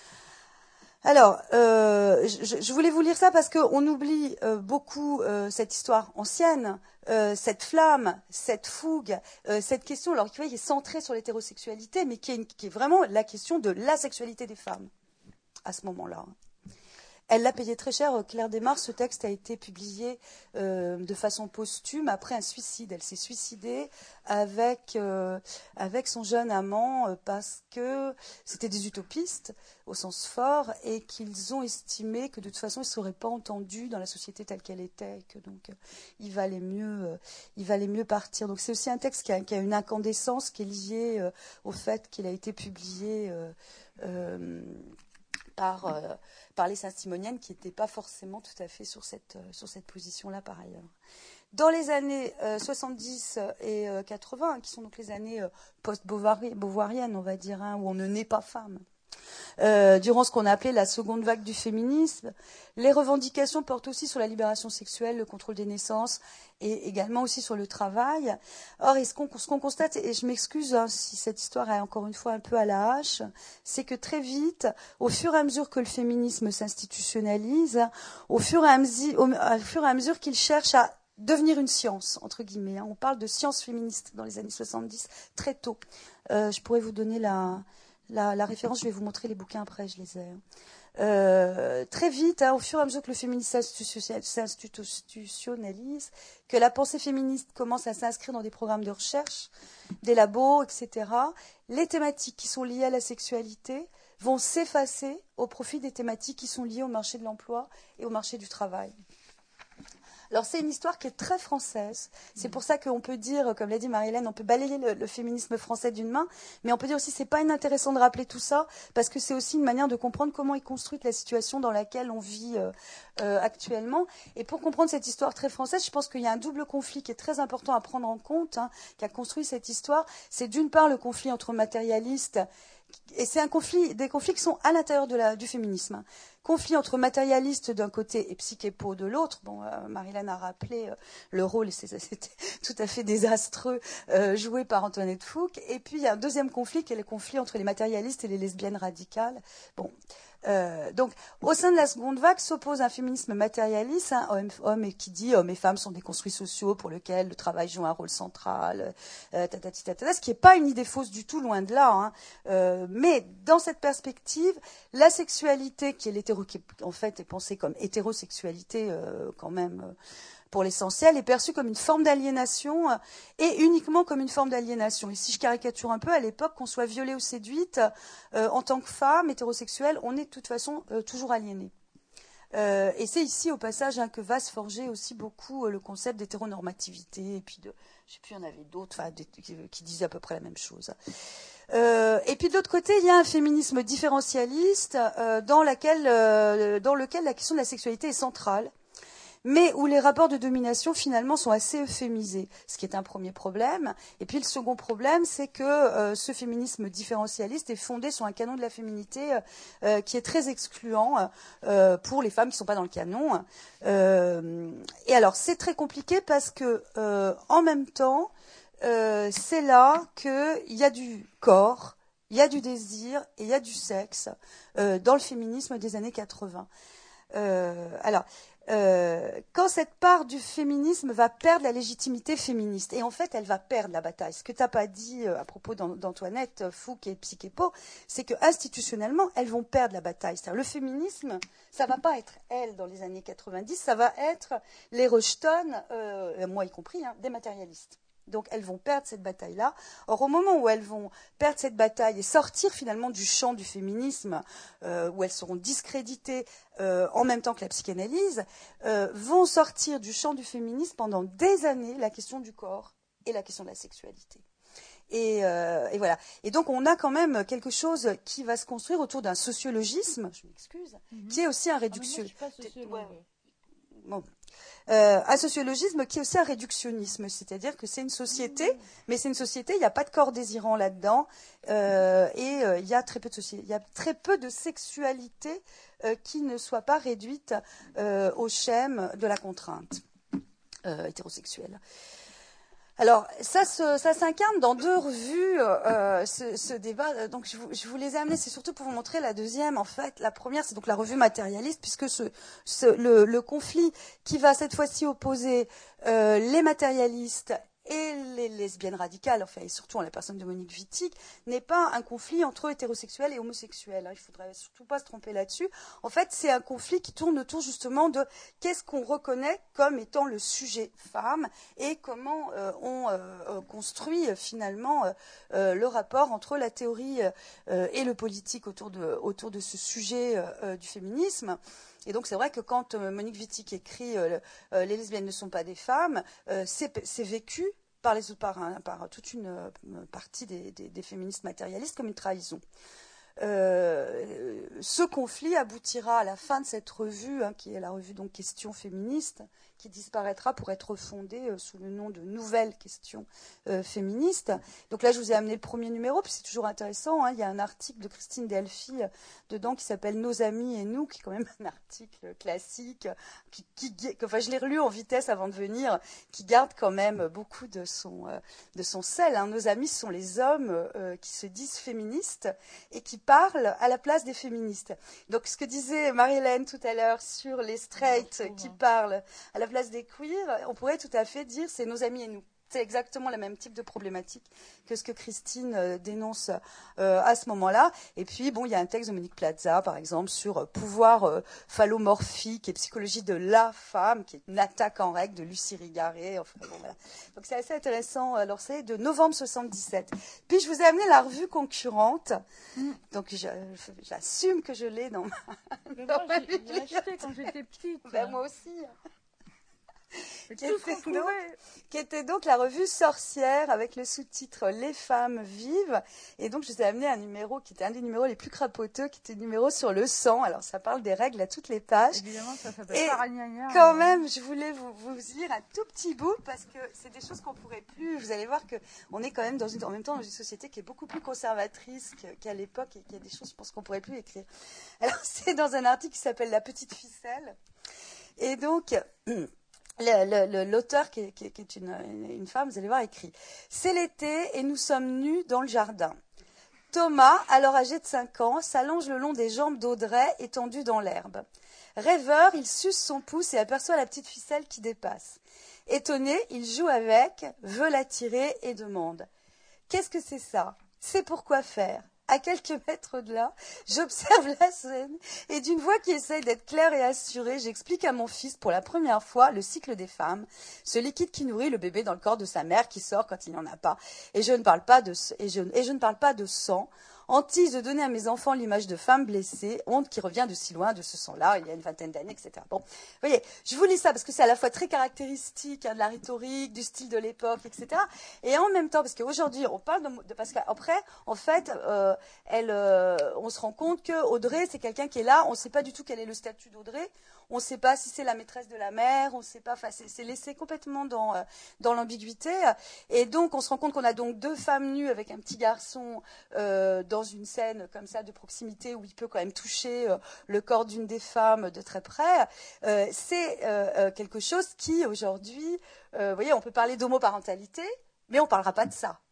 [SPEAKER 3] Alors, euh, je, je voulais vous lire ça parce qu'on oublie euh, beaucoup euh, cette histoire ancienne, euh, cette flamme, cette fougue, euh, cette question, alors qui est centrée sur l'hétérosexualité, mais qui est, une, qui est vraiment la question de la sexualité des femmes, à ce moment-là. Elle l'a payé très cher. Claire Desmar, ce texte a été publié euh, de façon posthume après un suicide. Elle s'est suicidée avec, euh, avec son jeune amant euh, parce que c'était des utopistes au sens fort et qu'ils ont estimé que de toute façon ils ne seraient pas entendus dans la société telle qu'elle était et que donc euh, il valait mieux, euh, il valait mieux partir. Donc c'est aussi un texte qui a, qui a une incandescence qui est liée euh, au fait qu'il a été publié euh, euh, par... Euh, par les Saint-Simoniennes qui n'étaient pas forcément tout à fait sur cette, euh, sur cette position-là par ailleurs. Dans les années euh, soixante-dix et euh, quatre-vingts, qui sont donc les années euh, post-beauvoiriennes, on va dire, hein, où on ne naît pas femme, euh, durant ce qu'on a appelé la seconde vague du féminisme, les revendications portent aussi sur la libération sexuelle, le contrôle des naissances et également aussi sur le travail. Or, et ce qu'on ce qu'on constate, et je m'excuse hein, si cette histoire est encore une fois un peu à la hache, c'est que très vite, au fur et à mesure que le féminisme s'institutionnalise, au fur et à mesure, au, au fur et à mesure qu'il cherche à devenir une science, entre guillemets, hein, on parle de science féministe dans les années soixante-dix, très tôt. Euh, je pourrais vous donner la... La, la référence, je vais vous montrer les bouquins après, je les ai. Euh, très vite, hein, au fur et à mesure que le féminisme s'institutionnalise, que la pensée féministe commence à s'inscrire dans des programmes de recherche, des labos, et cetera, les thématiques qui sont liées à la sexualité vont s'effacer au profit des thématiques qui sont liées au marché de l'emploi et au marché du travail. Alors c'est une histoire qui est très française. C'est pour ça qu'on peut dire, comme l'a dit Marie-Hélène, on peut balayer le, le féminisme français d'une main, mais on peut dire aussi que c'est pas inintéressant de rappeler tout ça, parce que c'est aussi une manière de comprendre comment est construite la situation dans laquelle on vit euh, euh, actuellement. Et pour comprendre cette histoire très française, je pense qu'il y a un double conflit qui est très important à prendre en compte, hein, qui a construit cette histoire. C'est d'une part le conflit entre matérialistes, et c'est un conflit, des conflits qui sont à l'intérieur de la, du féminisme. Conflit entre matérialistes d'un côté et psychépo de l'autre. Bon, euh, Marie-Hélène a rappelé euh, le rôle, et c'était tout à fait désastreux, euh, joué par Antoinette Fouque. Et puis il y a un deuxième conflit qui est le conflit entre les matérialistes et les lesbiennes radicales. Bon. Euh, donc, au sein de la seconde vague s'oppose un féminisme matérialiste, hein, homme, homme qui dit hommes et femmes sont des construits sociaux pour lesquels le travail joue un rôle central, euh, tatati, tatata, ce qui n'est pas une idée fausse du tout, loin de là. Hein. Euh, mais dans cette perspective, la sexualité, qui est l'hétéro, qui en fait est pensée comme hétérosexualité euh, quand même. Euh, pour l'essentiel, est perçue comme une forme d'aliénation euh, et uniquement comme une forme d'aliénation. Et si je caricature un peu, à l'époque, qu'on soit violée ou séduite, euh, en tant que femme hétérosexuelle, on est de toute façon euh, toujours aliéné. Euh, et c'est ici, au passage, hein, que va se forger aussi beaucoup euh, le concept d'hétéronormativité, et puis de, je sais plus, il y en avait d'autres enfin, qui, qui disaient à peu près la même chose. Euh, et puis de l'autre côté, il y a un féminisme différentialiste euh, dans, laquelle, euh, dans lequel la question de la sexualité est centrale, mais où les rapports de domination finalement sont assez euphémisés, ce qui est un premier problème. Et puis le second problème, c'est que euh, ce féminisme différentialiste est fondé sur un canon de la féminité euh, qui est très excluant euh, pour les femmes qui ne sont pas dans le canon. Euh, et alors c'est très compliqué parce que euh, en même temps, euh, c'est là qu'il y a du corps, il y a du désir et il y a du sexe euh, dans le féminisme des années quatre-vingts. Euh, alors, euh, quand cette part du féminisme va perdre la légitimité féministe, et en fait elle va perdre la bataille, ce que tu n'as pas dit euh, à propos d'Antoinette Fouque et Psychépo, c'est que institutionnellement elles vont perdre la bataille. C'est-à-dire le féminisme, ça ne va pas être elle dans les années quatre-vingt-dix, ça va être les rejetons, euh, moi y compris, hein, des matérialistes. Donc elles vont perdre cette bataille-là. Or, au moment où elles vont perdre cette bataille et sortir finalement du champ du féminisme, euh, où elles seront discréditées euh, en même temps que la psychanalyse, euh, vont sortir du champ du féminisme pendant des années la question du corps et la question de la sexualité. Et, euh, et voilà. Et donc on a quand même quelque chose qui va se construire autour d'un sociologisme, je m'excuse,
[SPEAKER 2] Mhm.
[SPEAKER 3] qui est aussi un
[SPEAKER 2] Ah, mais moi,
[SPEAKER 3] réduction.
[SPEAKER 2] je suis pas sociologue.
[SPEAKER 3] Ouais. Bon. Euh, un sociologisme qui est aussi un réductionnisme, c'est-à-dire que c'est une société, mmh. mais c'est une société, il n'y a pas de corps désirant là-dedans, euh, et euh, il y a très peu de société, il y a très peu de sexualité euh, qui ne soit pas réduite euh, au schème de la contrainte euh, hétérosexuelle. Alors, ça, se, ça s'incarne dans deux revues, euh, ce, ce débat. Donc, je vous, je vous les ai amenés, c'est surtout pour vous montrer la deuxième. En fait, la première, c'est donc la revue matérialiste, puisque ce, ce, le, le conflit qui va cette fois-ci opposer euh, les matérialistes et les lesbiennes radicales, enfin, et surtout en la personne de Monique Wittig, n'est pas un conflit entre hétérosexuels et homosexuels. Il ne faudrait surtout pas se tromper là-dessus. En fait, c'est un conflit qui tourne autour justement de qu'est-ce qu'on reconnaît comme étant le sujet femme et comment euh, on euh, construit euh, finalement euh, euh, le rapport entre la théorie euh, et le politique autour de, autour de ce sujet euh, du féminisme. Et donc c'est vrai que quand euh, Monique Wittig écrit euh, euh, « Les lesbiennes ne sont pas des femmes euh, », c'est, c'est vécu par, les, par, un, par toute une euh, partie des, des, des féministes matérialistes comme une trahison. Euh, ce conflit aboutira à la fin de cette revue, hein, qui est la revue donc Questions féministes, qui disparaîtra pour être fondée euh, sous le nom de Nouvelles Questions euh, féministes. Donc là, je vous ai amené le premier numéro, puis c'est toujours intéressant. Hein, il y a un article de Christine Delphi euh, dedans qui s'appelle Nos amis et nous, qui est quand même un article classique, qui, qui, qui, enfin, je l'ai relu en vitesse avant de venir, qui garde quand même beaucoup de son, euh, de son sel. Hein. Nos amis, ce sont les hommes euh, qui se disent féministes et qui parlent à la place des féministes. Donc, ce que disait Marie-Hélène tout à l'heure sur les straights qui parlent à la place des queers, on pourrait tout à fait dire c'est nos amis et nous. C'est exactement le même type de problématique que ce que Christine euh, dénonce euh, à ce moment-là. Et puis, bon, il y a un texte de Monique Plaza, par exemple, sur euh, pouvoir euh, phallomorphique et psychologie de la femme, qui est une attaque en règle de Lucie Rigaret. Enfin, bon, voilà. Donc, c'est assez intéressant. Alors, c'est de novembre soixante-dix-sept. Puis, je vous ai amené la revue concurrente. Mm. Donc, je, je, j'assume que je l'ai dans ma,
[SPEAKER 2] Mais
[SPEAKER 3] dans
[SPEAKER 2] moi,
[SPEAKER 3] ma
[SPEAKER 2] j'ai, j'ai acheté quand j'étais petite.
[SPEAKER 3] Ben, moi aussi. Qui
[SPEAKER 2] tout ce qu'on
[SPEAKER 3] était,
[SPEAKER 2] pouvait.
[SPEAKER 3] donc, qui était donc la revue Sorcière avec le sous-titre Les femmes vivent. Et donc, je vous ai amené un numéro qui était un des numéros les plus crapoteux, qui était le numéro sur le sang. Alors, ça parle des règles à toutes les pages.
[SPEAKER 2] Évidemment, ça s'appelle
[SPEAKER 3] Et
[SPEAKER 2] Paragnagna.
[SPEAKER 3] quand même, je voulais vous, vous lire un tout petit bout parce que c'est des choses qu'on pourrait plus. Vous allez voir qu'on est quand même dans une, en même temps dans une société qui est beaucoup plus conservatrice qu'à l'époque et qu'il y a des choses, je pense, qu'on pourrait plus écrire. Alors, c'est dans un article qui s'appelle La petite ficelle. Et donc, Le, le, le, l'auteur, qui, qui, qui est une, une femme, vous allez voir, écrit « C'est l'été et nous sommes nus dans le jardin. Thomas, alors âgé de cinq ans, s'allonge le long des jambes d'Audrey étendues dans l'herbe. Rêveur, il suce son pouce et aperçoit la petite ficelle qui dépasse. Étonné, il joue avec, veut la tirer et demande « Qu'est-ce que c'est ça ? C'est pour quoi faire ? » À quelques mètres de là, j'observe la scène et d'une voix qui essaye d'être claire et assurée, j'explique à mon fils pour la première fois le cycle des femmes, ce liquide qui nourrit le bébé dans le corps de sa mère qui sort quand il n'y en a pas. Et je ne parle pas de, et je, et je ne parle pas de sang. Hantise de donner à mes enfants l'image de femmes blessées, honte qui revient de si loin, de ce sang-là, il y a une vingtaine d'années, et cetera. Bon, vous voyez, je vous lis ça parce que c'est à la fois très caractéristique hein, de la rhétorique, du style de l'époque, et cetera. Et en même temps, parce qu'aujourd'hui, on parle de, de parce qu'après, en fait, euh, elle, euh, on se rend compte que Audrey, c'est quelqu'un qui est là, on ne sait pas du tout quel est le statut d'Audrey, on ne sait pas si c'est la maîtresse de la mère, on ne sait pas, enfin, c'est, c'est laissé complètement dans, euh, dans l'ambiguïté. Et donc, on se rend compte qu'on a donc deux femmes nues avec un petit garçon euh, dans une scène comme ça de proximité où il peut quand même toucher euh, le corps d'une des femmes de très près. Euh, c'est euh, euh, quelque chose qui, aujourd'hui, euh, vous voyez, on peut parler d'homoparentalité, mais on ne parlera pas de ça. Ah non,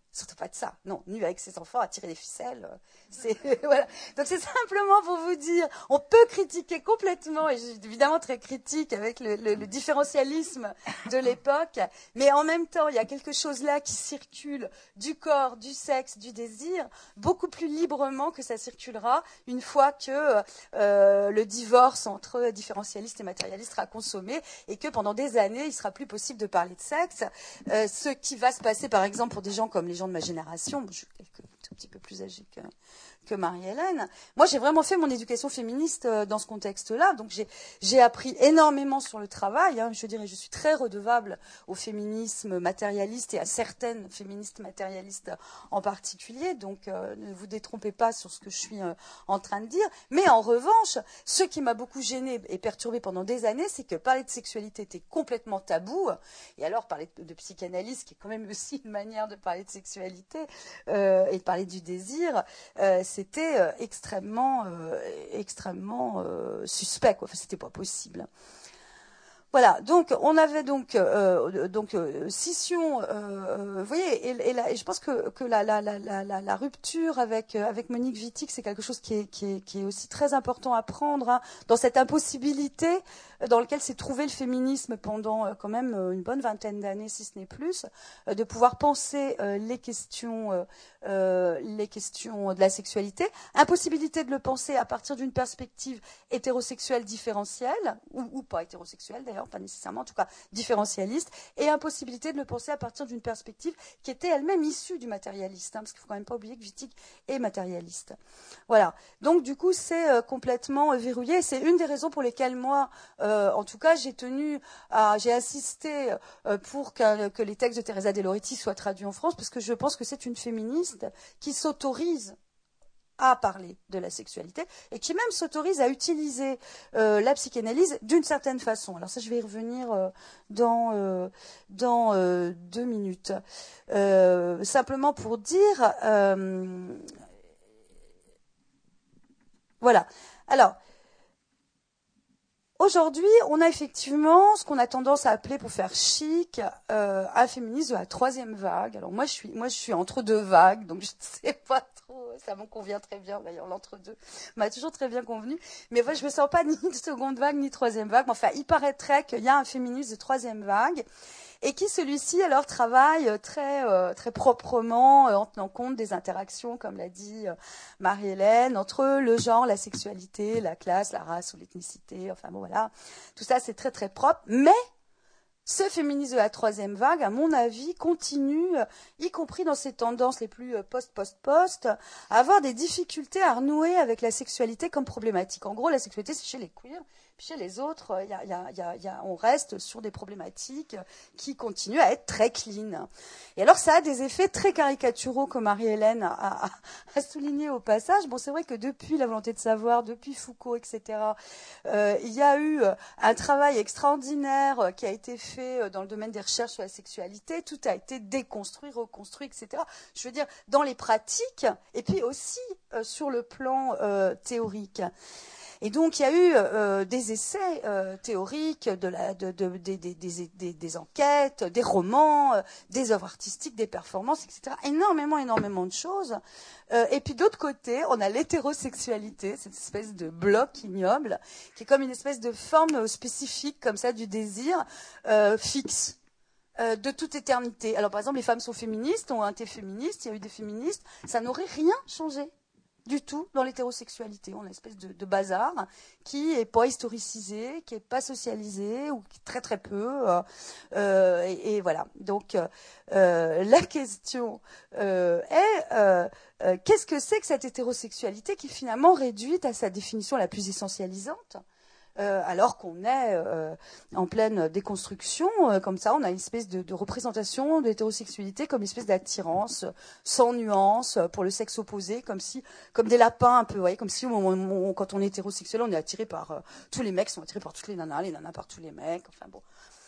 [SPEAKER 3] Surtout pas de ça. Non, nu avec ses enfants à tirer les ficelles. C'est, voilà. Donc c'est simplement pour vous dire, on peut critiquer complètement, et je suis évidemment très critique avec le, le, le différentialisme de l'époque, mais en même temps, il y a quelque chose là qui circule du corps, du sexe, du désir, beaucoup plus librement que ça circulera une fois que euh, le divorce entre différentialistes et matérialistes sera consommé, et que pendant des années, il sera plus possible de parler de sexe. Euh, ce qui va se passer, par exemple, pour des gens comme les gens de ma génération, je suis quelques, un petit peu plus âgée que, que Marie-Hélène. Moi, j'ai vraiment fait mon éducation féministe euh, dans ce contexte-là, donc j'ai, j'ai appris énormément sur le travail. Hein, je dirais, je suis très redevable au féminisme matérialiste et à certaines féministes matérialistes en particulier, donc euh, ne vous détrompez pas sur ce que je suis euh, en train de dire. Mais en revanche, ce qui m'a beaucoup gênée et perturbée pendant des années, c'est que parler de sexualité était complètement tabou, et alors parler de, de psychanalyse, qui est quand même aussi une manière de parler de sexualité euh, et de parler du désir, euh, c'était euh, extrêmement, euh, extrêmement euh, suspect, quoi. Enfin, c'était pas possible. Voilà, donc on avait donc euh, donc euh, scission, euh, vous voyez, et, et, la, et je pense que, que la, la, la, la, la rupture avec avec Monique Wittig, c'est quelque chose qui est, qui est, qui est aussi très important à prendre, hein, dans cette impossibilité dans laquelle s'est trouvé le féminisme pendant euh, quand même une bonne vingtaine d'années, si ce n'est plus, euh, de pouvoir penser euh, les questions euh, euh, les questions de la sexualité, impossibilité de le penser à partir d'une perspective hétérosexuelle différentielle, ou, ou pas hétérosexuelle d'ailleurs, pas nécessairement, en tout cas différentialiste, et impossibilité de le penser à partir d'une perspective qui était elle-même issue du matérialiste, hein, parce qu'il ne faut quand même pas oublier que Wittig est matérialiste. Voilà, donc du coup c'est euh, complètement euh, verrouillé, c'est une des raisons pour lesquelles moi, euh, en tout cas, j'ai tenu à, j'ai insisté euh, pour que, que les textes de Teresa De Lauretis soient traduits en France, parce que je pense que c'est une féministe qui s'autorise à parler de la sexualité et qui même s'autorise à utiliser euh, la psychanalyse d'une certaine façon. Alors ça, je vais y revenir euh, dans, euh, dans euh, deux minutes. Euh, simplement pour dire... Euh, voilà. Alors... Aujourd'hui, on a effectivement ce qu'on a tendance à appeler, pour faire chic, euh, un féminisme de la troisième vague. Alors moi, je suis, moi, je suis entre deux vagues, donc je ne sais pas trop. Ça me convient très bien. D'ailleurs, l'entre-deux m'a toujours très bien convenu. Mais moi, je me sens pas ni de seconde vague ni de troisième vague. Enfin, il paraîtrait qu'il y a un féminisme de troisième vague. Et qui, celui-ci, alors, travaille très, euh, très proprement euh, en tenant compte des interactions, comme l'a dit euh, Marie-Hélène, entre le genre, la sexualité, la classe, la race ou l'ethnicité. Enfin bon, voilà. Tout ça, c'est très, très propre. Mais ce féminisme de la troisième vague, à mon avis, continue, euh, y compris dans ses tendances les plus euh, post-post-post, à avoir des difficultés à renouer avec la sexualité comme problématique. En gros, la sexualité, c'est chez les queers. Puis chez les autres, y a, y a, y a, y a, on reste sur des problématiques qui continuent à être très clean. Et alors, ça a des effets très caricaturaux, comme Marie-Hélène a, a, a souligné au passage. Bon, c'est vrai que depuis La volonté de savoir, depuis Foucault, et cetera, euh, il y a eu un travail extraordinaire qui a été fait dans le domaine des recherches sur la sexualité. Tout a été déconstruit, reconstruit, et cetera. Je veux dire, dans les pratiques, et puis aussi euh, sur le plan euh, théorique. Et donc, il y a eu euh, des essais euh, théoriques, de la, de, de, de, de, des, des, des enquêtes, des romans, euh, des œuvres artistiques, des performances, et cetera. Énormément, énormément de choses. Euh, et puis, d'autre côté, on a l'hétérosexualité, cette espèce de bloc ignoble, qui est comme une espèce de forme spécifique, comme ça, du désir euh, fixe. Euh, de toute éternité. Alors, par exemple, les femmes sont féministes, ont été féministes, il y a eu des féministes, ça n'aurait rien changé du tout dans l'hétérosexualité. On a une espèce de, de bazar qui n'est pas historicisé, qui n'est pas socialisé, ou qui très très peu. Euh, euh, et, et voilà. Donc, euh, la question euh, est euh, euh, qu'est-ce que c'est que cette hétérosexualité qui est finalement réduite à sa définition la plus essentialisante ? Euh, alors qu'on est euh, en pleine déconstruction, euh, comme ça, on a une espèce de, de représentation de l'hétérosexualité comme une espèce d'attirance sans nuance pour le sexe opposé, comme si, comme des lapins un peu, vous voyez, comme si on, on, quand on est hétérosexuel, on est attiré par euh, tous les mecs sont attirés par toutes les nanas, les nanas par tous les mecs. Enfin bon,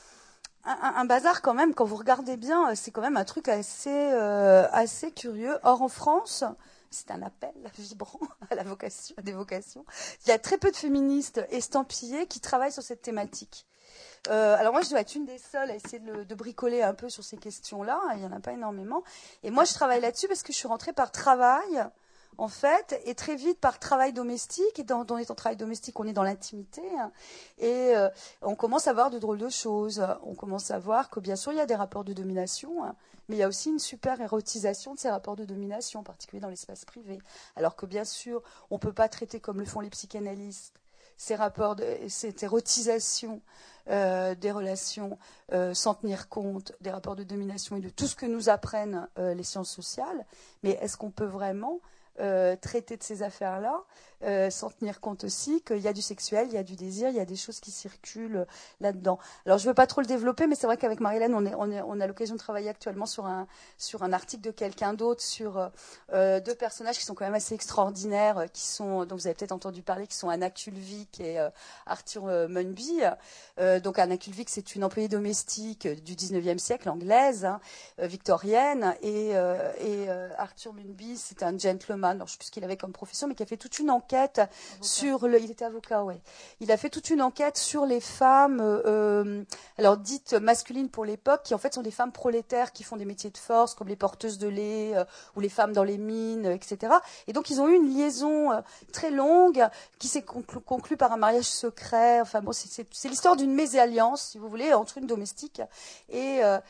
[SPEAKER 3] un, un, un bazar quand même. Quand vous regardez bien, c'est quand même un truc assez, euh, assez curieux. Or en France, c'est un appel vibrant à la vocation, à des vocations. Il y a très peu de féministes estampillées qui travaillent sur cette thématique. Euh, alors moi, je dois être une des seules à essayer de, de bricoler un peu sur ces questions-là. Il n'y en a pas énormément. Et moi, je travaille là-dessus parce que je suis rentrée par travail, en fait, et très vite par travail domestique. Et dans, dans étant travail domestique, on est dans l'intimité. Hein, et euh, on commence à voir de drôles de choses. On commence à voir que, bien sûr, il y a des rapports de domination, hein, mais il y a aussi une super érotisation de ces rapports de domination, en particulier dans l'espace privé. Alors que, bien sûr, on ne peut pas traiter comme le font les psychanalystes ces rapports, de, cette érotisation euh, des relations euh, sans tenir compte des rapports de domination et de tout ce que nous apprennent euh, les sciences sociales. Mais est-ce qu'on peut vraiment euh, traiter de ces affaires-là euh, sans tenir compte aussi qu'il y a du sexuel, il y a du désir, il y a des choses qui circulent là-dedans. Alors je ne veux pas trop le développer, mais c'est vrai qu'avec Marie-Hélène, on, est, on, est, on a l'occasion de travailler actuellement sur un, sur un article de quelqu'un d'autre, sur euh, deux personnages qui sont quand même assez extraordinaires, qui sont, dont vous avez peut-être entendu parler, qui sont Anna Kulvik et euh, Arthur euh, Munby. Euh, donc Anna Kulvik, c'est une employée domestique du dix-neuvième siècle, anglaise, hein, euh, victorienne, et, euh, et euh, Arthur Munby, c'est un gentleman, alors, je ne sais plus ce qu'il avait comme profession, mais qui a fait toute une enquête Avocat. sur le, il était avocat, ouais. Il a fait toute une enquête sur les femmes, euh, alors dites masculines pour l'époque, qui en fait sont des femmes prolétaires qui font des métiers de force, comme les porteuses de lait euh, ou les femmes dans les mines, euh, et cetera. Et donc ils ont eu une liaison euh, très longue qui s'est conclue conclu par un mariage secret. Enfin bon, c'est, c'est, c'est l'histoire d'une mésalliance, si vous voulez, entre une domestique et euh,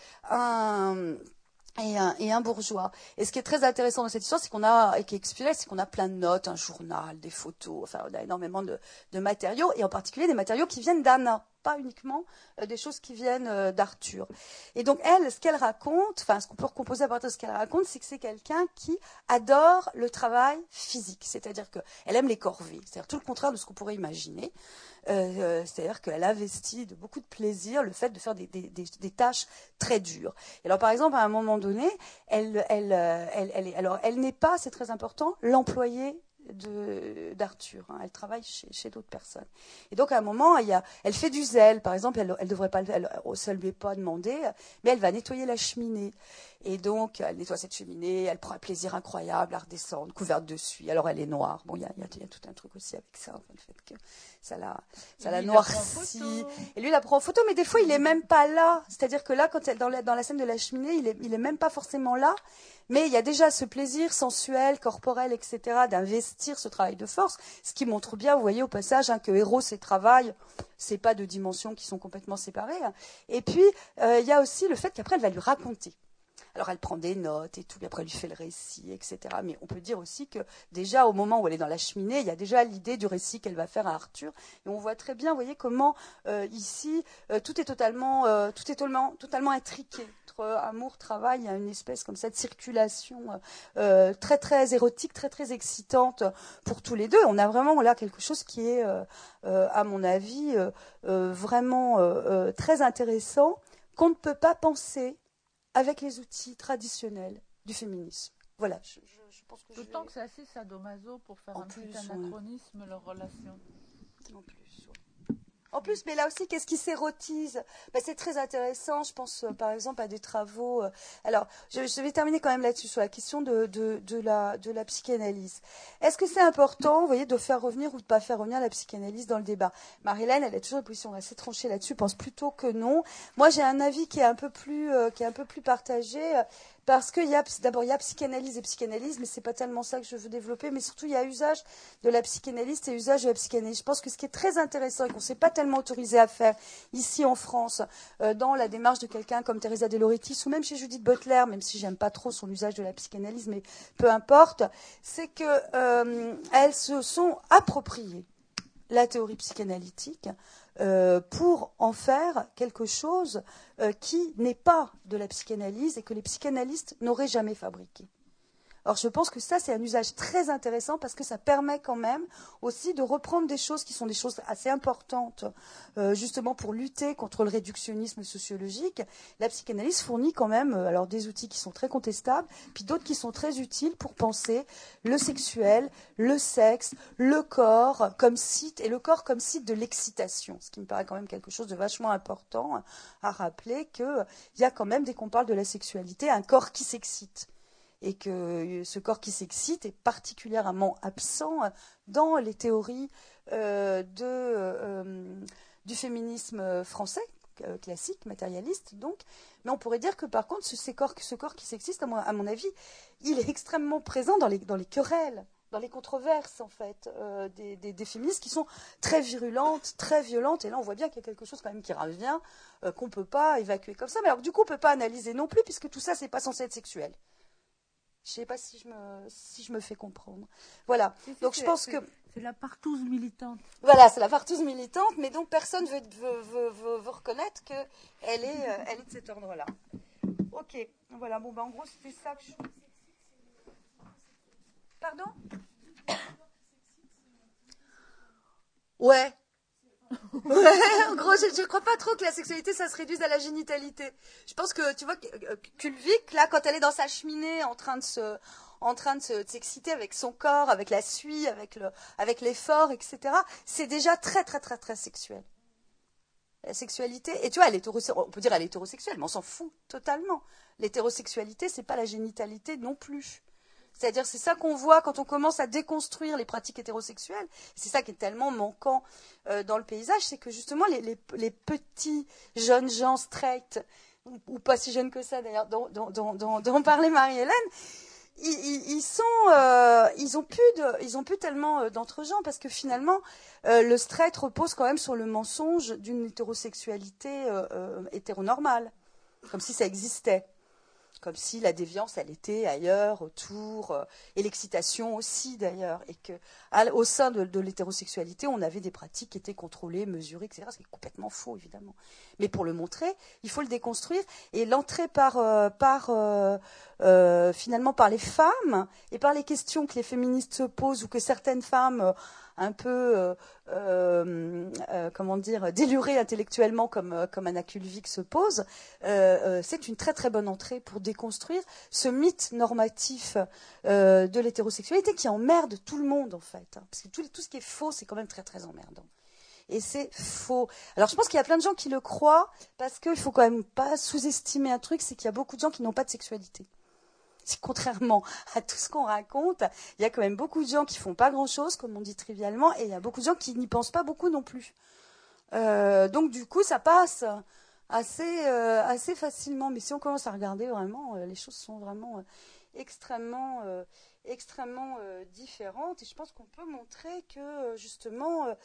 [SPEAKER 3] un Et un, et un bourgeois. Et ce qui est très intéressant dans cette histoire, c'est qu'on a, et qui est expliqué, c'est qu'on a plein de notes, un journal, des photos, enfin, on a énormément de, de matériaux, et en particulier des matériaux qui viennent d'Anna, pas uniquement euh, des choses qui viennent euh, d'Arthur. Et donc, elle, ce qu'elle raconte, enfin, ce qu'on peut recomposer à partir de ce qu'elle raconte, c'est que c'est quelqu'un qui adore le travail physique. C'est-à-dire qu'elle aime les corvées. C'est-à-dire tout le contraire de ce qu'on pourrait imaginer. Euh, c'est-à-dire qu'elle investit de beaucoup de plaisir le fait de faire des, des, des, des tâches très dures. Et alors, par exemple, à un moment donné, elle, elle, elle, elle, est, alors, elle n'est pas, c'est très important, l'employée de, d'Arthur. Hein. Elle travaille chez, chez d'autres personnes. Et donc, à un moment, il y a, elle fait du zèle. Par exemple, elle ne devrait pas, elle, ça ne lui est pas demandé, mais elle va nettoyer la cheminée. Et donc, elle nettoie cette cheminée, elle prend un plaisir incroyable à redescendre, couverte de suie. Alors, elle est noire. Bon, il y a, il y a, il y a tout un truc aussi avec ça, enfin, le fait que ça la, ça la noircit. Et lui, il la prend en photo, mais des fois, il est même pas là. C'est-à-dire que là, quand elle, dans la, dans la scène de la cheminée, il est, il est même pas forcément là. Mais il y a déjà ce plaisir sensuel, corporel, et cetera, d'investir ce travail de force, ce qui montre bien, vous voyez, au passage, hein, que Eros et travail, c'est pas deux dimensions qui sont complètement séparées. Hein. Et puis, euh, il y a aussi le fait qu'après, elle va lui raconter. Alors, elle prend des notes et tout, puis après, elle lui fait le récit, et cetera. Mais on peut dire aussi que déjà, au moment où elle est dans la cheminée, il y a déjà l'idée du récit qu'elle va faire à Arthur. Et on voit très bien, vous voyez, comment euh, ici, euh, tout est totalement, euh, tout est totalement, totalement intriqué. Entre amour, travail, il y a une espèce comme ça de circulation euh, très, très érotique, très, très excitante pour tous les deux. On a vraiment là quelque chose qui est, euh, euh, à mon avis, euh, euh, vraiment euh, euh, très intéressant, qu'on ne peut pas penser avec les outils traditionnels du féminisme. Voilà, je, je, je pense que
[SPEAKER 2] D'autant
[SPEAKER 3] je vais...
[SPEAKER 2] que c'est assez sadomaso pour faire
[SPEAKER 3] en
[SPEAKER 2] un
[SPEAKER 3] plus,
[SPEAKER 2] petit anachronisme, ouais. Leur relation.
[SPEAKER 3] En plus, ouais. En plus, mais là aussi, qu'est-ce qui s'érotise? Ben, c'est très intéressant, je pense euh, par exemple à des travaux... Euh, alors, je, je vais terminer quand même là-dessus, sur la question de, de, de, la, de la psychanalyse. Est-ce que c'est important, vous voyez, de faire revenir ou de ne pas faire revenir la psychanalyse dans le débat? Marie-Hélène, elle a toujours une position assez tranchée là-dessus, pense plutôt que non. Moi, j'ai un avis qui est un peu plus, euh, qui est un peu plus partagé, euh, parce qu'il y a, d'abord, il y a psychanalyse et psychanalyse, mais c'est pas tellement ça que je veux développer, mais surtout, il y a usage de la psychanalyse et usage de la psychanalyse. Je pense que ce qui est très intéressant et qu'on ne s'est pas tellement autorisé à faire ici en France, euh, dans la démarche de quelqu'un comme Teresa de Lauretis, ou même chez Judith Butler, même si j'aime pas trop son usage de la psychanalyse, mais peu importe, c'est qu'elles euh, se sont appropriées la théorie psychanalytique Euh, pour en faire quelque chose euh, qui n'est pas de la psychanalyse et que les psychanalystes n'auraient jamais fabriqué. Alors je pense que ça, c'est un usage très intéressant parce que ça permet quand même aussi de reprendre des choses qui sont des choses assez importantes, euh, justement pour lutter contre le réductionnisme sociologique. La psychanalyse fournit quand même euh, alors des outils qui sont très contestables, puis d'autres qui sont très utiles pour penser le sexuel, le sexe, le corps comme site, et le corps comme site de l'excitation, ce qui me paraît quand même quelque chose de vachement important à rappeler, qu'il y a quand même, dès qu'on parle de la sexualité, un corps qui s'excite. Et que ce corps qui s'excite est particulièrement absent dans les théories euh, de, euh, du féminisme français, euh, classique, matérialiste, donc. Mais on pourrait dire que par contre, ce, ces corps, ce corps qui sexiste, à mon, à mon avis, il est extrêmement présent dans les, dans les querelles, dans les controverses, en fait, euh, des, des, des féministes qui sont très virulentes, très violentes. Et là, on voit bien qu'il y a quelque chose quand même qui revient, euh, qu'on ne peut pas évacuer comme ça. Mais alors, du coup, on ne peut pas analyser non plus, puisque tout ça, ce n'est pas censé être sexuel. Je ne sais pas si je, me, si je me fais comprendre. Voilà.
[SPEAKER 2] Si, si,
[SPEAKER 3] donc, je pense que...
[SPEAKER 2] C'est la partouze militante.
[SPEAKER 3] Voilà, c'est la partouze militante, mais donc personne ne veut, veut, veut, veut, veut reconnaître qu'elle est, euh, elle est de cet ordre-là. Ok, voilà, bon, ben, en gros, c'était ça que je... Pardon? Ouais. Ouais, en gros, je ne crois pas trop que la sexualité, ça se réduise à la génitalité. Je pense que, tu vois, Kulvik, là, quand elle est dans sa cheminée, en train de se... en train de, se, de s'exciter avec son corps, avec la suie, avec, le, avec l'effort, et cetera, c'est déjà très, très, très, très sexuel. La sexualité, et tu vois, elle est on peut dire elle est hétérosexuelle, mais on s'en fout totalement. L'hétérosexualité, c'est pas la génitalité non plus. C'est-à-dire, c'est ça qu'on voit quand on commence à déconstruire les pratiques hétérosexuelles. C'est ça qui est tellement manquant euh, dans le paysage, c'est que justement, les, les, les petits jeunes gens straight, ou, ou pas si jeunes que ça d'ailleurs, dont, dont, dont, dont, dont parlait Marie-Hélène, Ils, ils, ils sont, euh, ils ont plus de, ils ont plus tellement euh, d'entre-gens parce que finalement, euh, le straight repose quand même sur le mensonge d'une hétérosexualité euh, euh, hétéronormale, comme si ça existait, comme si la déviance elle était ailleurs, autour, euh, et l'excitation aussi d'ailleurs, et que à, au sein de, de l'hétérosexualité, on avait des pratiques qui étaient contrôlées, mesurées, et cetera. Ce qui est complètement faux évidemment. Mais pour le montrer, il faut le déconstruire et l'entrée par, euh, par euh, euh, finalement par les femmes et par les questions que les féministes se posent ou que certaines femmes euh, un peu euh, euh, euh, comment dire délurées intellectuellement comme euh, comme Anna Kulvik se pose, euh, euh, c'est une très très bonne entrée pour déconstruire ce mythe normatif euh, de l'hétérosexualité qui emmerde tout le monde en fait, hein, parce que tout, tout ce qui est faux c'est quand même très très emmerdant. Et c'est faux. Alors je pense qu'il y a plein de gens qui le croient parce qu'il faut quand même pas sous-estimer un truc, c'est qu'il y a beaucoup de gens qui n'ont pas de sexualité. C'est contrairement à tout ce qu'on raconte, il y a quand même beaucoup de gens qui font pas grand-chose, comme on dit trivialement, et il y a beaucoup de gens qui n'y pensent pas beaucoup non plus. Euh, donc du coup, ça passe assez, euh, assez facilement. Mais si on commence à regarder vraiment, euh, les choses sont vraiment euh, extrêmement, euh, extrêmement euh, différentes. Et je pense qu'on peut montrer que euh, justement... Euh,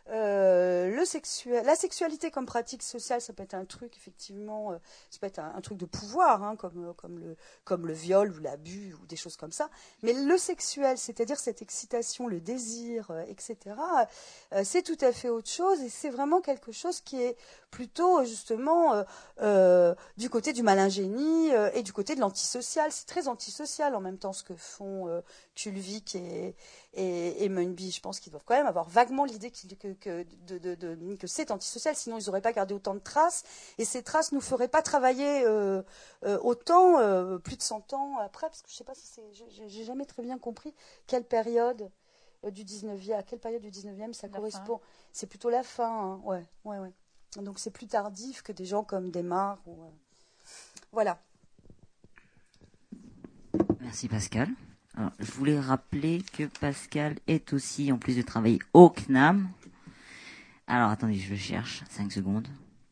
[SPEAKER 3] Euh, le sexuel, la sexualité comme pratique sociale, ça peut être un truc effectivement, euh, ça peut être un, un truc de pouvoir, hein, comme euh, comme le comme le viol ou l'abus ou des choses comme ça. Mais le sexuel, c'est-à-dire cette excitation, le désir, euh, et cetera, euh, c'est tout à fait autre chose et c'est vraiment quelque chose qui est plutôt justement euh, euh, du côté du malingénie euh, et du côté de l'antisocial. C'est très antisocial en même temps ce que font euh, Kulvik et et, et Munby. Je pense qu'ils doivent quand même avoir vaguement l'idée qu'ils, que Que, de, de, de, que c'est antisocial, sinon ils n'auraient pas gardé autant de traces, et ces traces ne nous feraient pas travailler euh, euh, autant, euh, plus de cent ans après, parce que je ne sais pas si c'est... J'ai, j'ai jamais très bien compris quelle période euh, du dix-neuvième, à quelle période du dix-neuvième ça la correspond. Fin. C'est plutôt la fin, hein. ouais, ouais, ouais. Donc c'est plus tardif que des gens comme Desmarres. Ou, euh... Voilà.
[SPEAKER 1] Merci Pascal. Alors, je voulais rappeler que Pascal est aussi, en plus de travailler au C N A M, alors, attendez, je le cherche. cinq secondes.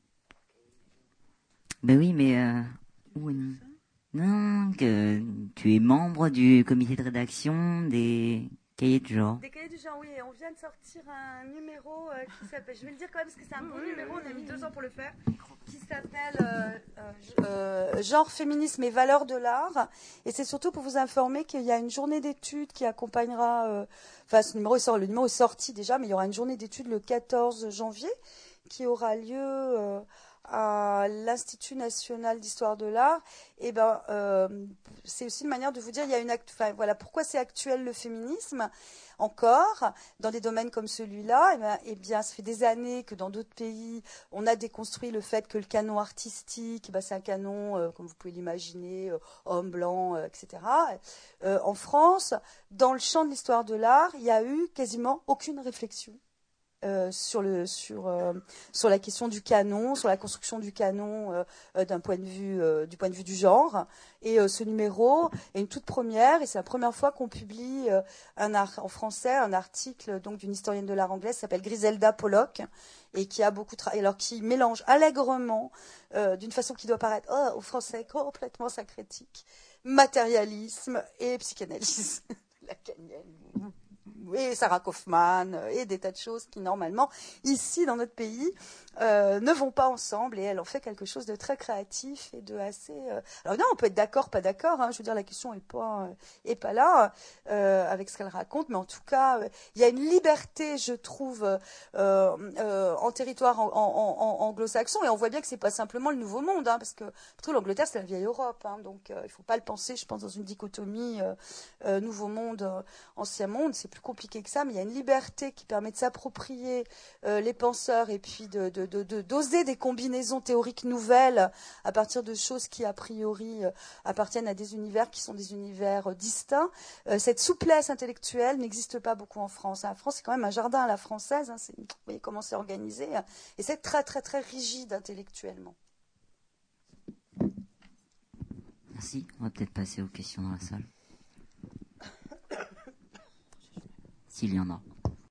[SPEAKER 1] Ben oui, mais... Euh, où est... Non, que tu es membre du comité de rédaction des cahiers de genre.
[SPEAKER 3] Des cahiers du genre, oui. Et on vient de sortir un numéro euh, qui s'appelle... Je vais le dire quand même, parce que c'est un bon numéro. On a mis deux ans pour le faire. Qui s'appelle euh, euh, Genre, féminisme et valeurs de l'art. Et c'est surtout pour vous informer qu'il y a une journée d'études qui accompagnera... Euh, enfin, ce numéro est sorti, le numéro est sorti déjà, mais il y aura une journée d'études le quatorze janvier qui aura lieu... Euh, à l'Institut national d'histoire de l'art, et ben euh, c'est aussi une manière de vous dire il y a une act- enfin, voilà pourquoi c'est actuel le féminisme encore dans des domaines comme celui-là. Et ben, et bien ça fait des années que dans d'autres pays on a déconstruit le fait que le canon artistique, ben, c'est un canon euh, comme vous pouvez l'imaginer, euh, homme blanc, euh, et cetera. Euh, en France, dans le champ de l'histoire de l'art, il y a eu quasiment aucune réflexion euh, sur le sur euh, sur la question du canon, sur la construction du canon euh, euh, d'un point de vue euh, du point de vue du genre. Et euh, ce numéro est une toute première, et c'est la première fois qu'on publie euh, un art, en français un article donc d'une historienne de l'art anglaise qui s'appelle Griselda Pollock, et qui a beaucoup travaillé, alors qui mélange allègrement, euh, d'une façon qui doit paraître oh, au français complètement syncrétique, matérialisme et psychanalyse lacanienne. Et Sarah Kaufman, et des tas de choses qui, normalement, ici, dans notre pays, euh, ne vont pas ensemble, et elle en fait quelque chose de très créatif et de assez... Euh... Alors non, on peut être d'accord, pas d'accord, hein, je veux dire, la question n'est pas, euh, est pas là, euh, avec ce qu'elle raconte, mais en tout cas, euh, il y a une liberté, je trouve, euh, euh, en territoire en, en, en, anglo-saxon, et on voit bien que c'est pas simplement le Nouveau Monde, hein, parce que plutôt l'Angleterre, c'est la vieille Europe, hein, donc euh, il faut pas le penser, je pense, dans une dichotomie euh, euh, Nouveau Monde, euh, Ancien Monde, c'est plus compliqué que ça, mais il y a une liberté qui permet de s'approprier euh, les penseurs, et puis de, de, de, de d'oser des combinaisons théoriques nouvelles à partir de choses qui a priori euh, appartiennent à des univers qui sont des univers euh, distincts. Euh, cette souplesse intellectuelle n'existe pas beaucoup en France. La France, c'est quand même un jardin à la française, hein, c'est, vous voyez comment c'est organisé, hein, et c'est très très très rigide intellectuellement.
[SPEAKER 1] Merci, on va peut-être passer aux questions dans la salle. S'il y en a.